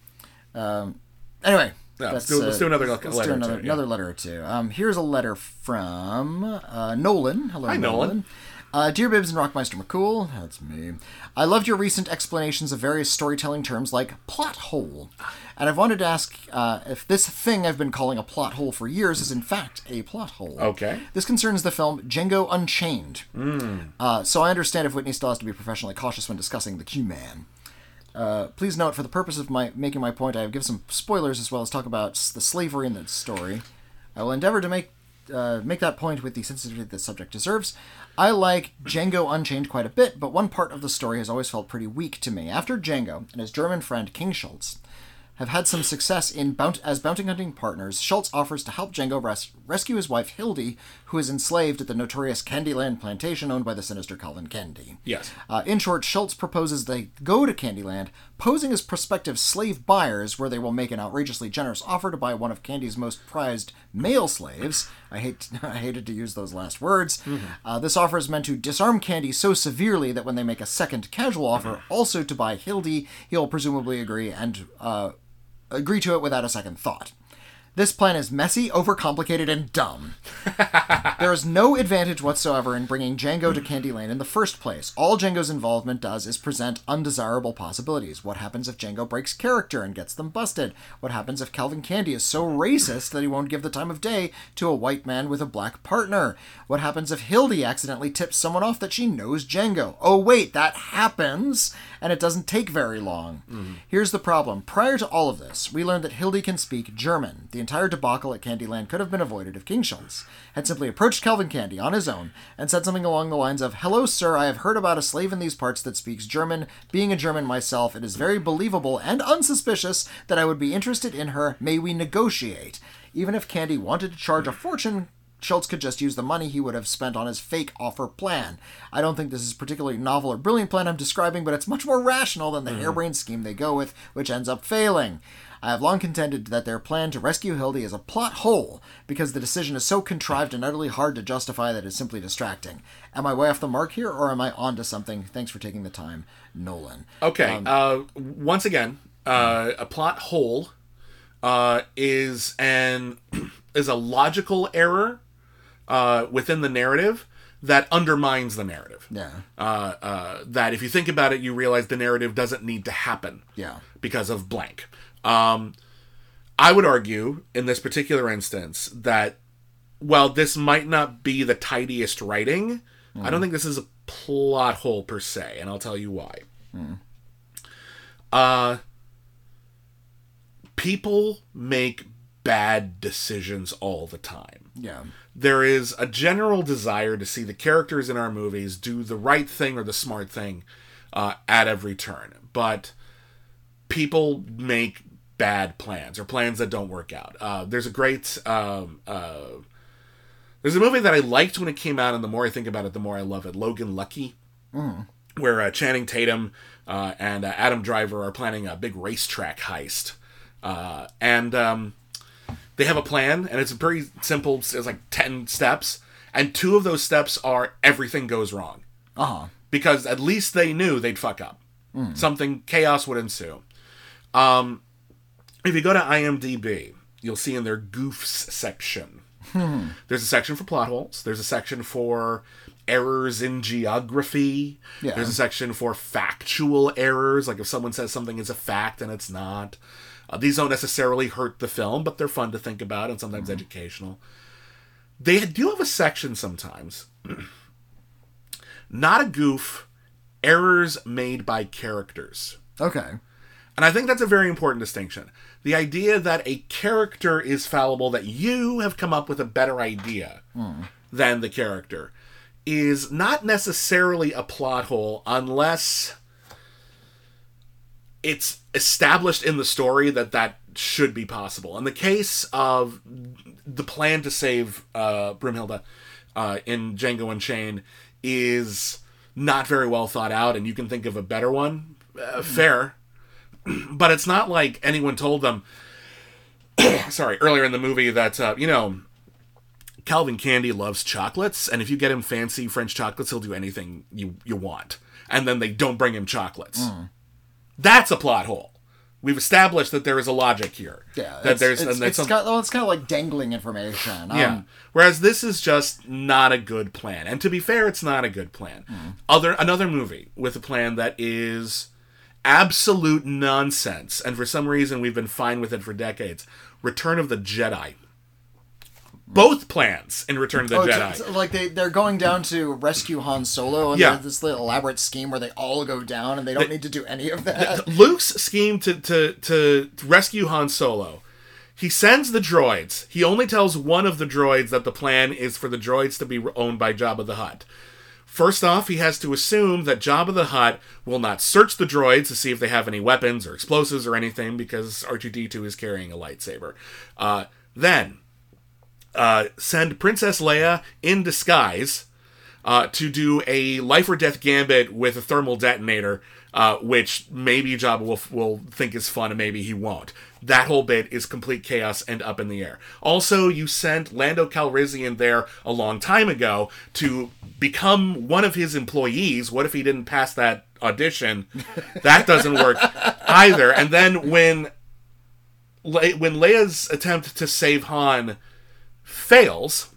Anyway. Yeah, let's that's, do- let's do another let's letter do or another, two, yeah. another letter or two. Um, here's a letter from uh, Nolan. Hello, Hi, Nolan. Nolan. Uh, Dear Bibbs and Rockmeister McCool, that's me. I loved your recent explanations of various storytelling terms like plot hole. And I've wanted to ask uh, if this thing I've been calling a plot hole for years is in fact a plot hole. Okay. This concerns the film Django Unchained. Uh, so I understand if Whitney still has to be professionally cautious when discussing the Q-Man. Uh, please note, for the purpose of my making my point, I have given some spoilers as well as talk about s- the slavery in the story. I will endeavor to make uh, make that point with the sensitivity the subject deserves. I like Django Unchained quite a bit, but one part of the story has always felt pretty weak to me. After Django and his German friend King Schultz have had some success in bount- as bounty hunting partners, Schultz offers to help Django res- rescue his wife Hildy, who is enslaved at the notorious Candyland plantation owned by the sinister Calvin Candy. Yes. Uh, in short, Schultz proposes they go to Candyland, posing as prospective slave buyers, where they will make an outrageously generous offer to buy one of Candy's most prized male slaves. I hate, I hated to use those last words. Uh, this offer is meant to disarm Candy so severely that when they make a second casual offer, also to buy Hildy, he'll presumably agree and uh, agree to it without a second thought. This plan is messy, overcomplicated, and dumb. There is no advantage whatsoever in bringing Django to Candyland in the first place. All Django's involvement does is present undesirable possibilities. What happens if Django breaks character and gets them busted? What happens if Calvin Candy is so racist that he won't give the time of day to a white man with a black partner? What happens if Hildy accidentally tips someone off that she knows Django? Oh wait, that happens, and it doesn't take very long. Mm-hmm. Here's the problem. Prior to all of this, we learned that Hildy can speak German. The entire debacle at Candyland could have been avoided if King Schultz had simply approached Calvin Candy on his own and said something along the lines of, "Hello, sir, I have heard about a slave in these parts that speaks German. Being a German myself, it is very believable and unsuspicious that I would be interested in her. May we negotiate?" Even if Candy wanted to charge a fortune, Schultz could just use the money he would have spent on his fake offer plan. I don't think this is a particularly novel or brilliant plan I'm describing, but it's much more rational than the harebrained scheme they go with, which ends up failing. I have long contended that their plan to rescue Hildy is a plot hole, because the decision is so contrived and utterly hard to justify that it's simply distracting. Am I way off the mark here, or am I on to something? Thanks for taking the time, Nolan. Okay. Um, uh, once again, uh, a plot hole uh, is an is a logical error uh, within the narrative that undermines the narrative. Yeah. Uh, uh, that if you think about it, you realize the narrative doesn't need to happen. Yeah. Because of blank. Um, I would argue in this particular instance that while this might not be the tidiest writing, mm. I don't think this is a plot hole per se, and I'll tell you why. Mm. Uh, people make bad decisions all the time. Yeah. There is a general desire to see the characters in our movies do the right thing or the smart thing uh, at every turn. But people make bad plans or plans that don't work out. Uh, there's a great... Um, uh, there's a movie that I liked when it came out, and the more I think about it, the more I love it. Logan Lucky. Mm. Where uh, Channing Tatum uh, and uh, Adam Driver are planning a big racetrack heist. Uh, and... Um, They have a plan, and it's a pretty simple, it's like ten steps, and two of those steps are everything goes wrong. Uh-huh. Because at least they knew they'd fuck up. Mm. Something, chaos would ensue. Um, if you go to IMDb, you'll see in their goofs section, hmm. there's a section for plot holes, there's a section for errors in geography, yeah. there's a section for factual errors, like if someone says something is a fact and it's not. Uh, these don't necessarily hurt the film, but they're fun to think about and sometimes mm-hmm. educational. They do have a section sometimes. Not a goof, errors made by characters. Okay. And I think that's a very important distinction. The idea that a character is fallible, that you have come up with a better idea mm. than the character, is not necessarily a plot hole unless it's established in the story that that should be possible. In the case of the plan to save uh, Brunhilde uh, in Django Unchained is not very well thought out, and you can think of a better one. Uh, fair. But it's not like anyone told them, sorry, earlier in the movie that, uh, you know, Calvin Candy loves chocolates, and if you get him fancy French chocolates, he'll do anything you, you want. And then they don't bring him chocolates. Mm. That's a plot hole. We've established that there is a logic here. Yeah, that it's, there's, it's, and it's, some, kind of, well, it's kind of like dangling information. Um, yeah. Whereas this is just not a good plan. And to be fair, it's not a good plan. Mm. Other Another movie with a plan that is absolute nonsense, and for some reason we've been fine with it for decades. Return of the Jedi. Both plans in Return of the oh, Jedi. It's, it's like they, they're going down to rescue Han Solo, and yeah. they have this little elaborate scheme where they all go down, and they don't the, need to do any of that. The, Luke's scheme to, to, to rescue Han Solo, he sends the droids. He only tells one of the droids that the plan is for the droids to be owned by Jabba the Hutt. First off, he has to assume that Jabba the Hutt will not search the droids to see if they have any weapons or explosives or anything, because R two D two is carrying a lightsaber. Uh, then... Uh, send Princess Leia in disguise uh, to do a life or death gambit with a thermal detonator, uh, which maybe Jabba will, will think is fun and maybe he won't. That whole bit is complete chaos and up in the air. Also, you sent Lando Calrissian there a long time ago to become one of his employees. What if he didn't pass that audition? That doesn't work either. And then when, Le- when Leia's attempt to save Han fails,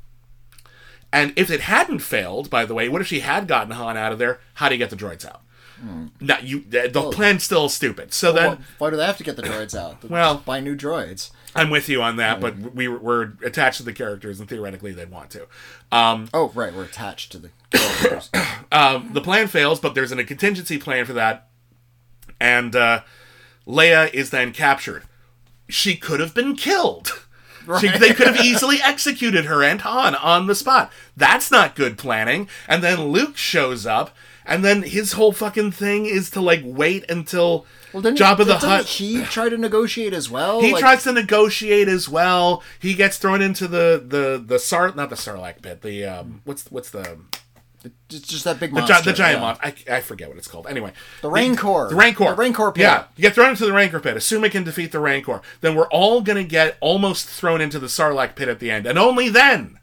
and if it hadn't failed, by the way, what if she had gotten Han out of there? How do you get the droids out? Mm. Now, you the, the well, plan's still stupid. So well, then, why do they have to get the droids out? Well, Just buy new droids. I'm with you on that, but we we're attached to the characters, and theoretically they'd want to. Um, oh, right, we're attached to the characters. um, the plan fails, but there's a contingency plan for that, and uh, Leia is then captured. She could have been killed. Right. She, they could have easily executed her and Han on the spot. That's not good planning. And then Luke shows up, and then his whole fucking thing is to, like, wait until well, Jabba he, the Hutt... he try to negotiate as well? He like... tries to negotiate as well. He gets thrown into the, the, the Sar... Not the Sarlacc pit. The, um... What's, what's the... It's just that big the, monster. The giant yeah. monster. I, I forget what it's called. Anyway. The Rancor. The Rancor. The Rancor pit. Yeah. You get thrown into the Rancor pit. Assume it can defeat the Rancor. Then we're all going to get almost thrown into the Sarlacc pit at the end. And only then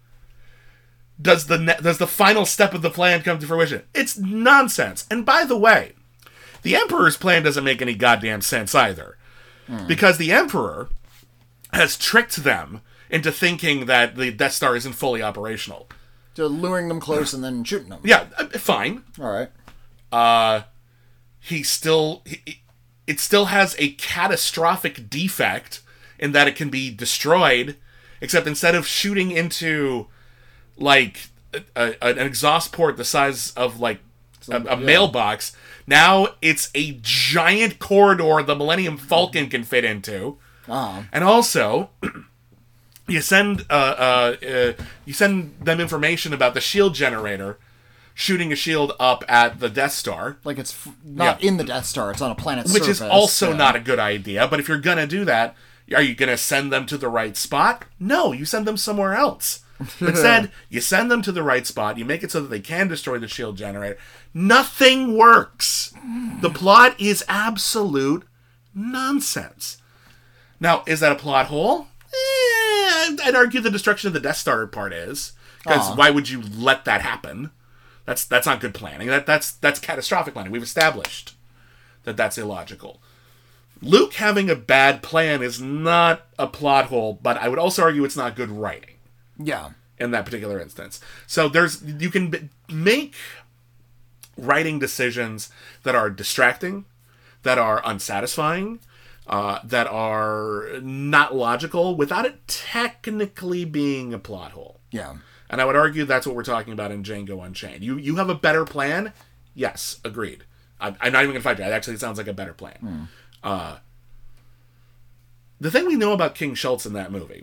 does the ne- does the final step of the plan come to fruition. It's nonsense. And by the way, the Emperor's plan doesn't make any goddamn sense either. Hmm. Because the Emperor has tricked them into thinking that the Death Star isn't fully operational. So luring them close and then shooting them. Yeah, fine. All right. Uh, he still... He, it still has a catastrophic defect in that it can be destroyed except instead of shooting into like a, a, an exhaust port the size of like a, a yeah. mailbox, now it's a giant corridor the Millennium Falcon can fit into. Uh-huh. And also, you send uh, uh, uh, you send them information about the shield generator shooting a shield up at the Death Star. Like it's f- not yeah. in the Death Star, it's on a planet's Which surface. is also yeah. not a good idea, but if you're gonna do that, are you gonna send them to the right spot? No, you send them somewhere else. Instead, you send them to the right spot, you make it so that they can destroy the shield generator. Nothing works. The plot is absolute nonsense. Now, is that a plot hole? Eh, I'd argue the destruction of the Death Star part is. Because why would you let that happen? That's that's not good planning. That that's that's catastrophic planning. We've established that that's illogical. Luke having a bad plan is not a plot hole, but I would also argue it's not good writing. Yeah. In that particular instance. So there's you can b- make writing decisions that are distracting, that are unsatisfying, uh, that are not logical without it technically being a plot hole. Yeah. And I would argue that's what we're talking about in Django Unchained. You you have a better plan? Yes, agreed. I'm, I'm not even going to fight you. It actually sounds like a better plan. Mm. Uh, the thing we know about King Schultz in that movie,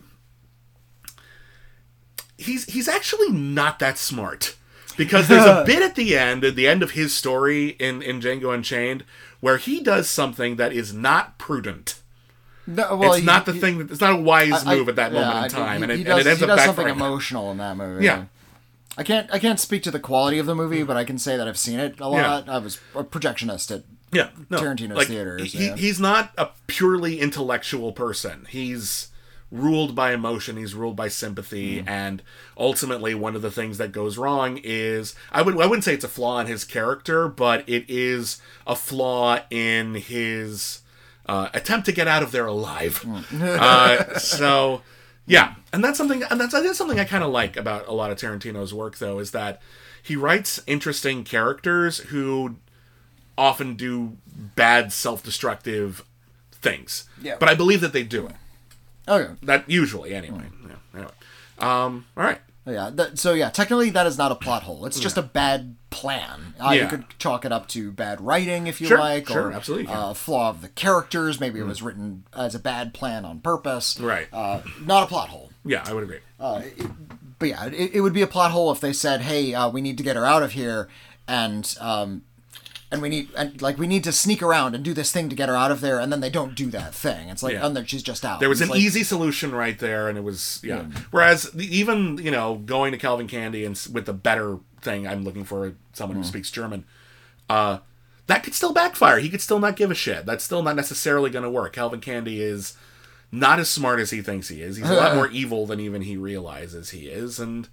he's he's actually not that smart. Because there's a bit at the end, at the end of his story in, in Django Unchained, where he does something that is not prudent. No, well, it's he, not the he, thing. That, it's not a wise I, move at that yeah, moment in time, he, and, it, he does, and it ends he up does something backfiring. Emotional in that movie. Yeah, I can't. I can't speak to the quality of the movie, but I can say that I've seen it a lot. Yeah. I was a projectionist at yeah, no, Tarantino's like, theaters. He, yeah. He's not a purely intellectual person. He's ruled by emotion. He's ruled by sympathy, mm. and ultimately, one of the things that goes wrong is I would I wouldn't say it's a flaw in his character, but it is a flaw in his. Uh, attempt to get out of there alive. uh, so, yeah, and that's something, and that's, that's something I kind of like about a lot of Tarantino's work, though, is that he writes interesting characters who often do bad, self-destructive things. Yeah. But I believe that they do it. Okay. That usually, anyway. Mm. Yeah. Anyway. Um. All right. Yeah. That, so yeah, technically that is not a plot hole. It's just yeah. a bad plan. Uh, yeah. You could chalk it up to bad writing, if you sure, like, sure, or absolutely, a uh, flaw of the characters. Maybe mm. it was written as a bad plan on purpose. Right. Uh, not a plot hole. Yeah, I would agree. Uh, it, but yeah, it, it would be a plot hole if they said, "Hey, uh, we need to get her out of here," and um, and we need and like we need to sneak around and do this thing to get her out of there, and then they don't do that thing. It's like, yeah. oh, she's just out. There was it's an like, easy solution right there, and it was yeah. yeah. Whereas the, even you know going to Calvin Candy and with the better thing, I'm looking for someone mm. who speaks German. Uh, that could still backfire. He could still not give a shit. That's still not necessarily going to work. Calvin Candy is not as smart as he thinks he is. He's a lot more evil than even he realizes he is, and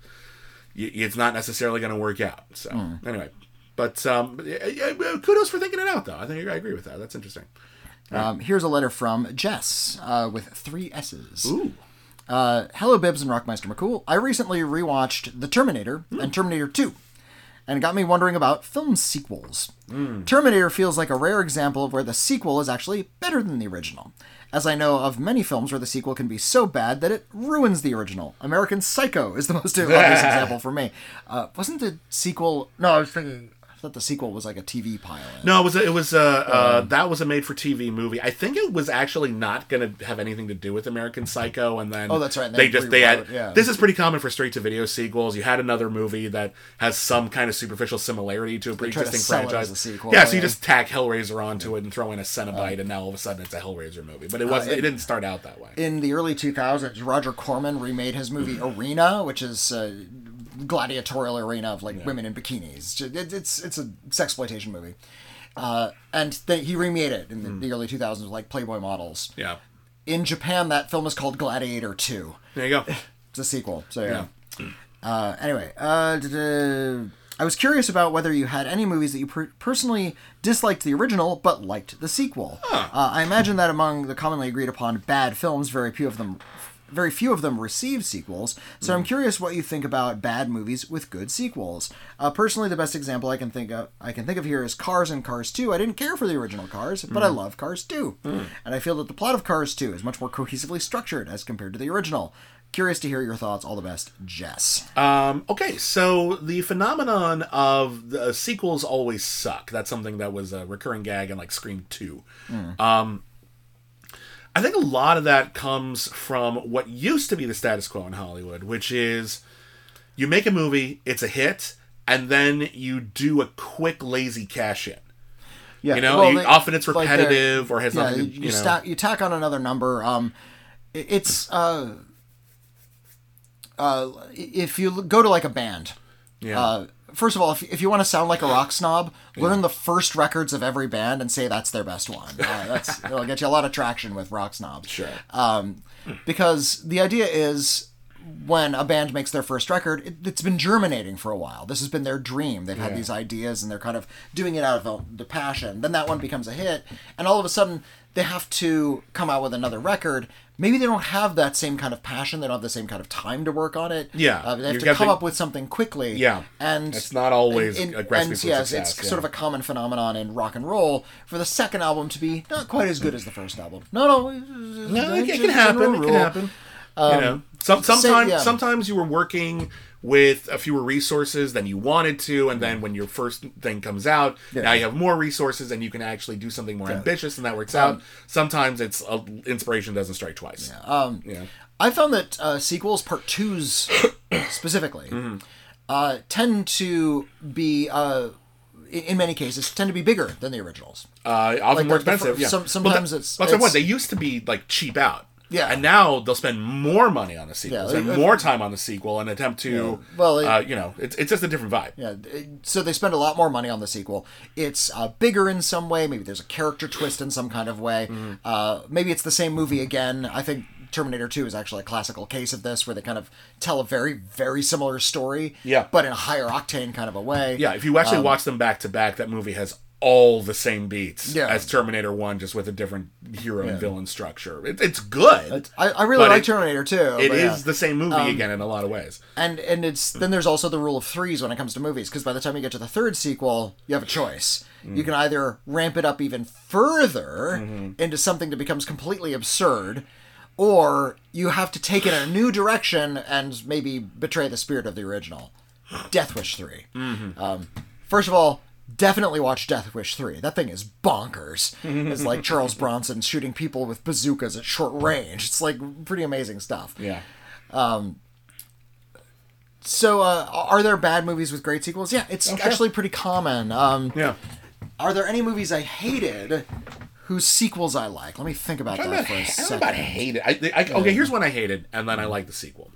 y- it's not necessarily going to work out. So mm. anyway. But um, kudos for thinking it out, though. I think I agree with that. That's interesting. Right. Um, here's a letter from Jess uh, with three S's. Ooh. Uh, Hello, Bibbs and Rockmeister McCool. I recently rewatched The Terminator mm. and Terminator two, and it got me wondering about film sequels. Mm. Terminator feels like a rare example of where the sequel is actually better than the original, as I know of many films where the sequel can be so bad that it ruins the original. American Psycho is the most obvious example for me. Uh, wasn't the sequel... No, I was thinking... I thought the sequel was like a T V pilot. No, it was. A, it was. A, uh, um, that was a made-for-T V movie. I think it was actually not going to have anything to do with American Psycho, and then oh, that's right. They, they just they had. Yeah. This is pretty common for straight-to-video sequels. You had another movie that has some kind of superficial similarity to a pre-existing franchise. It as a sequel, yeah, so you just tack Hellraiser onto it and throw in a Cenobite, uh, and now all of a sudden it's a Hellraiser movie. But it was. Uh, it, it didn't start out that way. In the early two thousands, Roger Corman remade his movie Arena, which is. Uh, gladiatorial arena of like yeah. women in bikinis. It, it's it's a sexploitation movie, uh, and they, he remade it in the, mm. the early two thousands with like Playboy models. Yeah. In Japan, that film is called Gladiator two. There you go. It's a sequel. So yeah. yeah. Uh, anyway, uh, I was curious about whether you had any movies that you per- personally disliked the original but liked the sequel. Huh. Uh, I imagine that among the commonly agreed upon bad films, very few of them very few of them receive sequels. So mm. I'm curious what you think about bad movies with good sequels. Uh, personally, the best example I can think of I can think of here is Cars and Cars two. I didn't care for the original Cars, but mm. I love Cars two. Mm. And I feel that the plot of Cars two is much more cohesively structured as compared to the original. Curious to hear your thoughts. All the best, Jess. Um, okay, so the phenomenon of the sequels always suck. That's something that was a recurring gag in like Scream two. Mm. Um, I think a lot of that comes from what used to be the status quo in Hollywood, which is you make a movie, it's a hit, and then you do a quick, lazy cash in. Yeah, you know, well, you, they, often it's repetitive like or has yeah, nothing. You, you, you, know. stack, you tack on another number. Um, it, it's uh, uh, if you go to like a band. Yeah. Uh, First of all, if, if you want to sound like a rock snob, learn yeah. the first records of every band and say that's their best one. Uh, that's it'll get you a lot of traction with rock snobs. Sure. Um, because the idea is when a band makes their first record, it, it's been germinating for a while. This has been their dream. They've had yeah. these ideas and they're kind of doing it out of the passion. Then that one becomes a hit, and all of a sudden they have to come out with another record. Maybe they don't have that same kind of passion. They don't have the same kind of time to work on it. Yeah. Uh, they have you to come to... up with something quickly. Yeah. And it's not always and, a recipe and, for yes, success. It's yeah. sort of a common phenomenon in rock and roll for the second album to be not quite as good as the first album. No, no. No, it, it can happen. It can happen. Um, you know, Some, sometimes, yeah. sometimes you were working with a fewer resources than you wanted to, and then when your first thing comes out, yeah. now you have more resources and you can actually do something more yeah. ambitious, and that works um, out. Sometimes it's uh, inspiration doesn't strike twice. Yeah. Um, yeah. I found that uh, sequels, part twos specifically, mm-hmm. uh, tend to be, uh, in many cases, tend to be bigger than the originals. Uh, often like more the, expensive. The, yeah. some, sometimes well, that, it's. That's it's, what they used to be like cheap out. Yeah. And now they'll spend more money on a sequel, yeah, spend it, more time on the sequel, and attempt to, yeah. well, it, uh, you know, it's it's just a different vibe. Yeah. So they spend a lot more money on the sequel. It's uh, bigger in some way. Maybe there's a character twist in some kind of way. Mm-hmm. Uh, maybe it's the same movie again. I think Terminator two is actually a classical case of this, where they kind of tell a very, very similar story, yeah. but in a higher octane kind of a way. Yeah. If you actually um, watch them back to back, that movie has all the same beats yeah. as Terminator one, just with a different hero yeah. and villain structure. It, it's good. I, I really like it, Terminator two. It is yeah. the same movie um, again in a lot of ways. And and it's then there's also the rule of threes when it comes to movies, because by the time you get to the third sequel, you have a choice. Mm. You can either ramp it up even further mm-hmm. into something that becomes completely absurd, or you have to take it in a new direction and maybe betray the spirit of the original. Death Wish three. Mm-hmm. Um, first of all, definitely watch Death Wish three. That thing is bonkers. It's like Charles Bronson shooting people with bazookas at short range. It's like pretty amazing stuff. Yeah. Um, so, uh, are there bad movies with great sequels? Yeah, it's okay. actually pretty common. Um, yeah. Are there any movies I hated whose sequels I like? Let me think about that about, for a I second. don't know about hated. I, I, okay, here's one I hated, and then I like the sequel.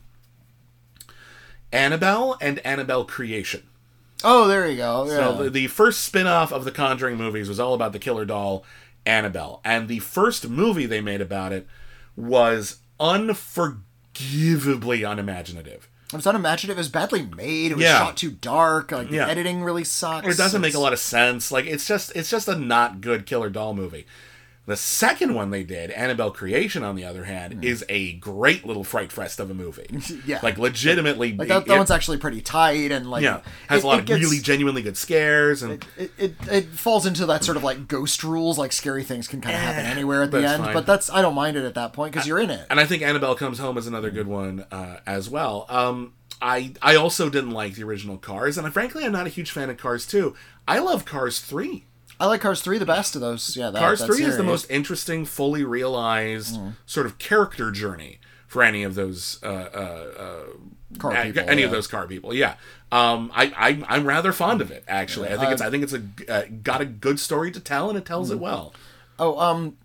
Annabelle and Annabelle Creation. Oh, there you go. Yeah. So the, the first spin-off of the Conjuring movies was all about the killer doll, Annabelle. And the first movie they made about it was unforgivably unimaginative. It was unimaginative. It was badly made. It was yeah. shot too dark. Like, yeah. the editing really sucks. It doesn't it's... make a lot of sense. Like it's just it's just a not good killer doll movie. The second one they did, Annabelle Creation, on the other hand, mm. is a great little fright fest of a movie. yeah. Like, legitimately... Like, that, that it, one's actually pretty tight, and, like... Yeah. Has it, a lot it of gets, really genuinely good scares, and... It, it, it, it falls into that sort of, like, ghost rules, like, scary things can kind of happen anywhere at the end, fine. But that's... I don't mind it at that point, because you're in it. And I think Annabelle Comes Home is another good one, uh, as well. Um... I I also didn't like the original Cars, and I, frankly, I'm not a huge fan of Cars two. I love Cars three. I like Cars three the best of those. Yeah, that, Cars that three series. is the most interesting, fully realized mm. sort of character journey for any of those uh, uh, uh, car a, people, any yeah. of those car people. Yeah, um, I, I I'm rather fond of it, actually. I think uh, it's I think it's a uh, got a good story to tell, and it tells mm. it well. Oh, um.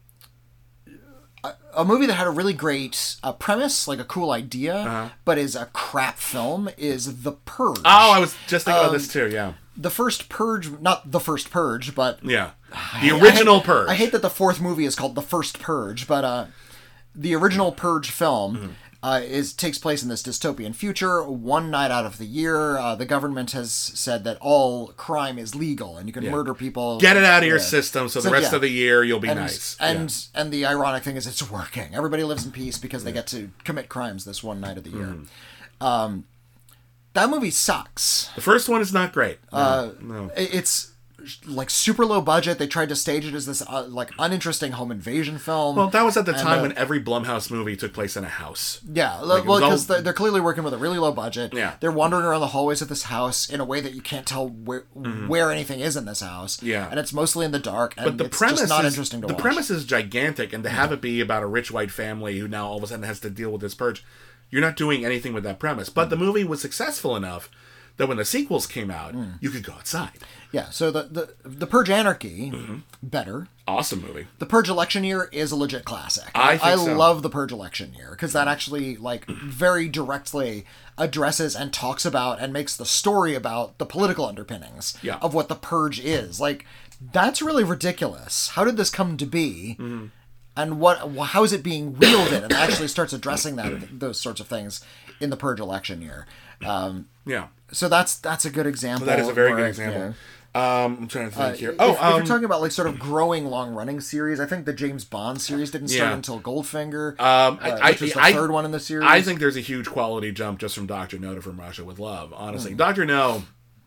A movie that had a really great uh, premise, like a cool idea, uh-huh. but is a crap film, is The Purge. Oh, I was just thinking um, about this too, yeah. The first Purge, not The First Purge, but... Yeah, the original I, I hate, Purge. I hate that the fourth movie is called The First Purge, but uh, the original Purge film, mm-hmm. uh, is takes place in this dystopian future. One night out of the year, uh, the government has said that all crime is legal and you can Yeah. murder people. Get it out of your Yeah. system so, So, the rest yeah. of the year you'll be And nice. and Yeah. and the ironic thing is, it's working. Everybody lives in peace because they get to commit crimes this one night of the year. Mm-hmm. Um, that movie sucks. The first one is not great. No, Uh, no. it- It's like super low budget. They tried to stage it as this uh, like uninteresting home invasion film. Well, that was at the and, time uh, when every Blumhouse movie took place in a house. Yeah, Like, it well, was all- because they're, they're clearly working with a really low budget. Yeah. They're wandering around the hallways of this house in a way that you can't tell where where anything is in this house. Mm-hmm. Yeah. and it's mostly in the dark. And But the it's premise just not is interesting to the watch. premise is gigantic, and to have it be about a rich white family who now all of a sudden has to deal with this purge, you're not doing anything with that premise. But the movie was successful enough that when the sequels came out, you could go outside. Yeah, so the the, the Purge Anarchy, Mm-hmm. better. Awesome movie. The Purge Election Year is a legit classic. I think I so. love the Purge Election Year because that actually like very directly addresses and talks about and makes the story about the political underpinnings Yeah. of what the Purge is. Like, that's really ridiculous. How did this come to be? Mm-hmm. And what? How is it being wielded? And it actually starts addressing that those sorts of things in the Purge Election Year. Um, Yeah. so that's that's a good example. That is a very where, good example. yeah. Um, I'm trying to think Uh, here. if, Oh, if um, you're talking about like sort of growing long running series, I think the James Bond series didn't start Yeah. until Goldfinger, Um, uh, I- which was the I- third one in the series. I think there's a huge quality jump just from Doctor No to From Russia with Love. Hmm. Honestly, Doctor No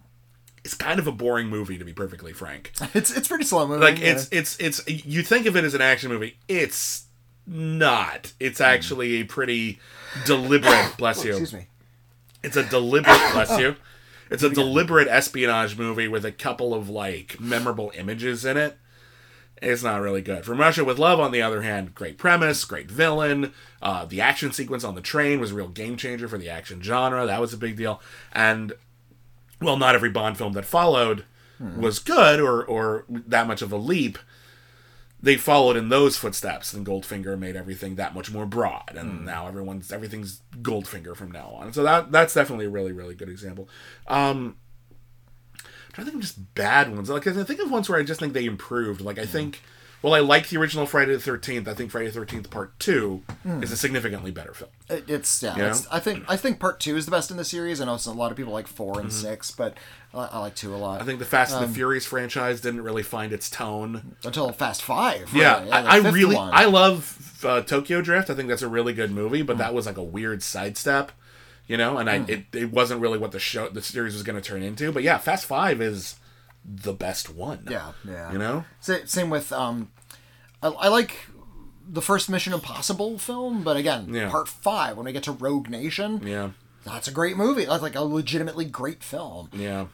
is kind of a boring movie, to be perfectly frank. it's it's pretty slow moving. Like yeah. it's it's it's you think of it as an action movie, it's not. It's actually a pretty deliberate. Bless you. Excuse me. It's a deliberate. Bless you. It's a deliberate espionage movie with a couple of like memorable images in it. It's not really good. From Russia with Love, on the other hand, great premise, great villain. Uh, the action sequence on the train was a real game changer for the action genre. That was a big deal. And well, not every Bond film that followed was good or or that much of a leap. They followed in those footsteps, and Goldfinger made everything that much more broad, and now everyone's everything's Goldfinger from now on. So that that's definitely a really really good example. Um, I'm trying to think of just bad ones. Like I think of ones where I just think they improved. Like I think, well, I like the original Friday the thirteenth. I think Friday the thirteenth Part Two is a significantly better film. It, it's yeah. You It's, I think I think part two is the best in the series. I know it's a lot of people like four and six, but I, I like two a lot. I think the Fast and the Furious franchise didn't really find its tone. Until Fast Five. Yeah, really. the I, I fifth really one. I love uh, Tokyo Drift. I think that's a really good movie, but that was like a weird sidestep, you know. And I it, it wasn't really what the show the series was going to turn into. But yeah, Fast Five is the best one. Yeah, yeah. You know. Sa- Same with um, I, I like the first Mission Impossible film, but again, Yeah. part five when we get to Rogue Nation, Yeah. that's a great movie. That's like a legitimately great film. Yeah.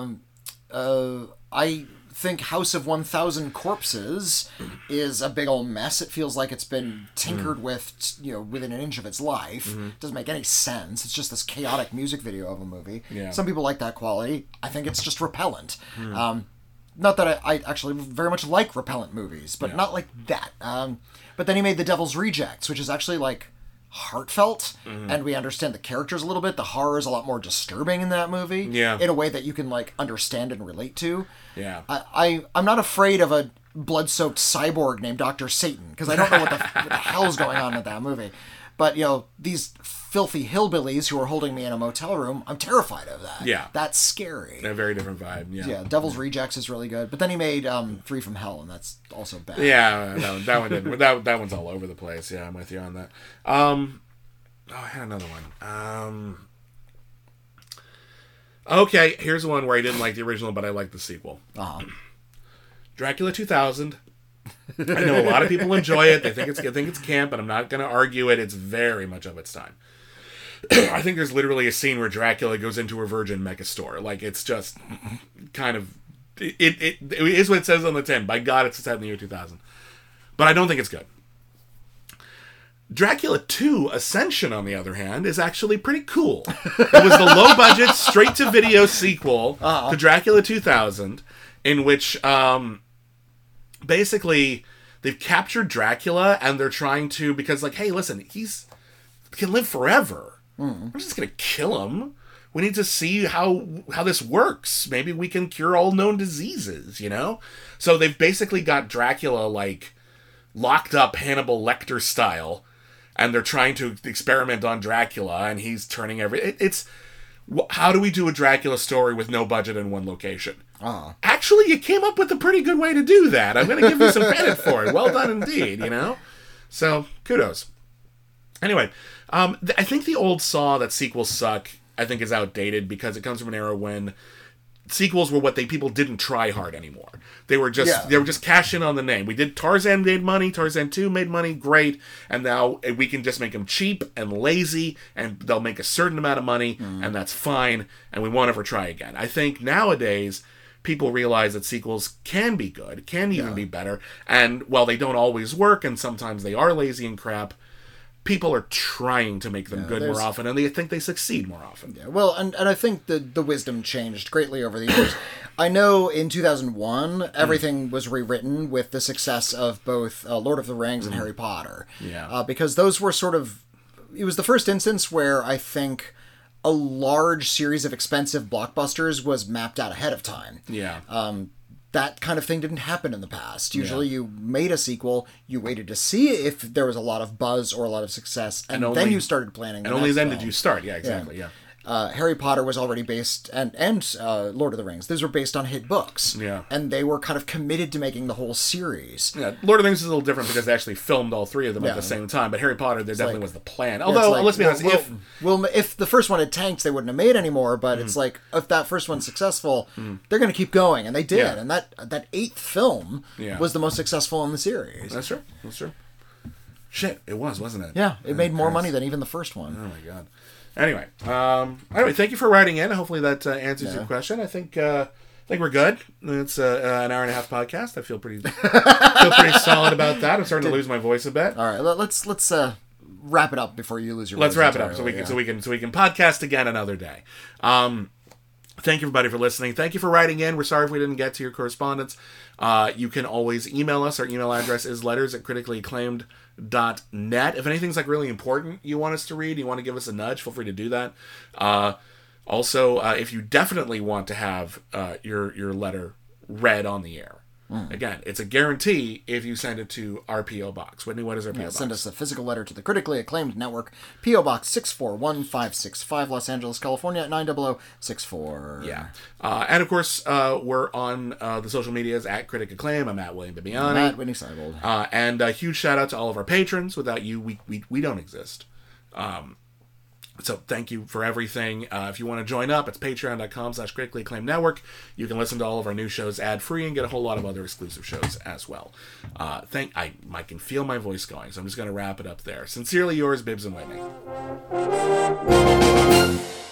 Uh, I think House of one thousand Corpses is a big old mess. It feels like it's been tinkered with, you know, within an inch of its life. It doesn't make any sense. It's just this chaotic music video of a movie. Yeah. Some people like that quality. I think it's just repellent. Um, not that I, I actually very much like repellent movies, but not like that. Um, but then he made The Devil's Rejects, which is actually like heartfelt, and we understand the characters a little bit. The horror is a lot more disturbing in that movie, Yeah. in a way that you can like understand and relate to. Yeah. I, I I'm not afraid of a blood-soaked cyborg named Doctor Satan because I don't know what the, what the hell's going on in that movie. But you know, these filthy hillbillies who are holding me in a motel room, I'm terrified of that. Yeah. That's scary. A very different vibe. Yeah. Yeah, Devil's Rejects is really good, but then he made um, Free from Hell, and that's also bad. Yeah, that one, that one didn't. That, that one's all over the place. Yeah, I'm with you on that. Um, oh, I had another one. Um, okay, here's one where I didn't like the original, but I like the sequel. Uh-huh. Dracula two thousand. I know a lot of people enjoy it. They think it's they think it's camp, but I'm not going to argue it. It's very much of its time. I think there's literally a scene where Dracula goes into a Virgin megastore. Like, it's just kind of... It, it, it is what it says on the tin. By God, it's set in the year two thousand. But I don't think it's good. Dracula two Ascension, on the other hand, is actually pretty cool. It was the low-budget, straight-to-video sequel uh-huh. to Dracula two thousand, in which, um, basically, they've captured Dracula, and they're trying to... Because, like, hey, listen, he's... He can live forever. Mm. We're just going to kill him. We need to see how how this works. Maybe we can cure all known diseases, you know? So they've basically got Dracula, like, locked up Hannibal Lecter style, and they're trying to experiment on Dracula, and he's turning every. It, it's how do we do a Dracula story with no budget in one location? Uh-huh. Actually, you came up with a pretty good way to do that. I'm going to give you some credit for it. Well done indeed. You know, so kudos. Anyway, um, th- I think the old saw that sequels suck, I think, is outdated because it comes from an era when sequels were what they people didn't try hard anymore. They were just Yeah. they were just cash in on the name. We did Tarzan made money, Tarzan two made money, great, and now we can just make them cheap and lazy, and they'll make a certain amount of money, Mm. and that's fine, and we won't ever try again. I think nowadays people realize that sequels can be good, can even Yeah. be better, and while they don't always work, and sometimes they are lazy and crap, people are trying to make them Yeah, good there's- more often, and they think they succeed more often. Yeah, well, and, and I think the, the wisdom changed greatly over the years. I know in two thousand one, everything was rewritten with the success of both uh, Lord of the Rings and Harry Potter. Yeah. Uh, because those were sort of... It was the first instance where I think a large series of expensive blockbusters was mapped out ahead of time. Yeah. Um, that kind of thing didn't happen in the past. Usually you made a sequel, you waited to see if there was a lot of buzz or a lot of success, and, And only- then you started planning the And only next then film. did you start. Yeah, exactly. Yeah. Uh, Harry Potter was already based, and and uh, Lord of the Rings. Those were based on hit books. Yeah. And they were kind of committed to making the whole series. Yeah, Lord of the Rings is a little different because they actually filmed all three of them Yeah. at the same time. But Harry Potter, there definitely like- was the plan. It's Although, like, let's be well, honest, well, if well, if the first one had tanked, they wouldn't have made any more. But it's like if that first one's successful, they're going to keep going, and they did. Yeah. And that that eighth film Yeah. was the most successful in the series. that's true, that's true. Shit, it was, wasn't it? Yeah, it made more Christ. money than even the first one. Oh my god. Anyway, um, anyway, thank you for writing in. Hopefully that uh, answers Yeah. your question. I think uh, I think we're good. It's uh, uh, an hour and a half podcast. I feel pretty feel pretty solid about that. I'm starting to lose my voice a bit. All right, let, let's let's uh, wrap it up before you lose your. Let's voice wrap it up so we entirely, can yeah. so we can so we can podcast again another day. Um, thank you everybody for listening. Thank you for writing in. We're sorry if we didn't get to your correspondence. Uh, you can always email us. Our email address is letters at critically acclaimed dot net. If anything's like really important you want us to read, you want to give us a nudge, feel free to do that. Uh, also, uh, if you definitely want to have uh, your your letter read on the air, again, it's a guarantee if you send it to our P O box. Whitney, what is our P O Yeah, box? send us a physical letter to the critically acclaimed network, P O Box six four one five six five, Los Angeles, California nine zero zero six four. Yeah. Uh, and of course, uh, we're on uh, the social medias at Critic Acclaim. I'm at William Bibiani. Matt Whitney Seibold. Uh, and a huge shout out to all of our patrons. Without you, we we, we don't exist. Um, so thank you for everything. Uh, if you want to join up, it's patreon.com slash critically acclaimed network. You can listen to all of our new shows ad-free and get a whole lot of other exclusive shows as well. Uh, thank I, I can feel my voice going, so I'm just going to wrap it up there. Sincerely yours, Bibbs and Whitney.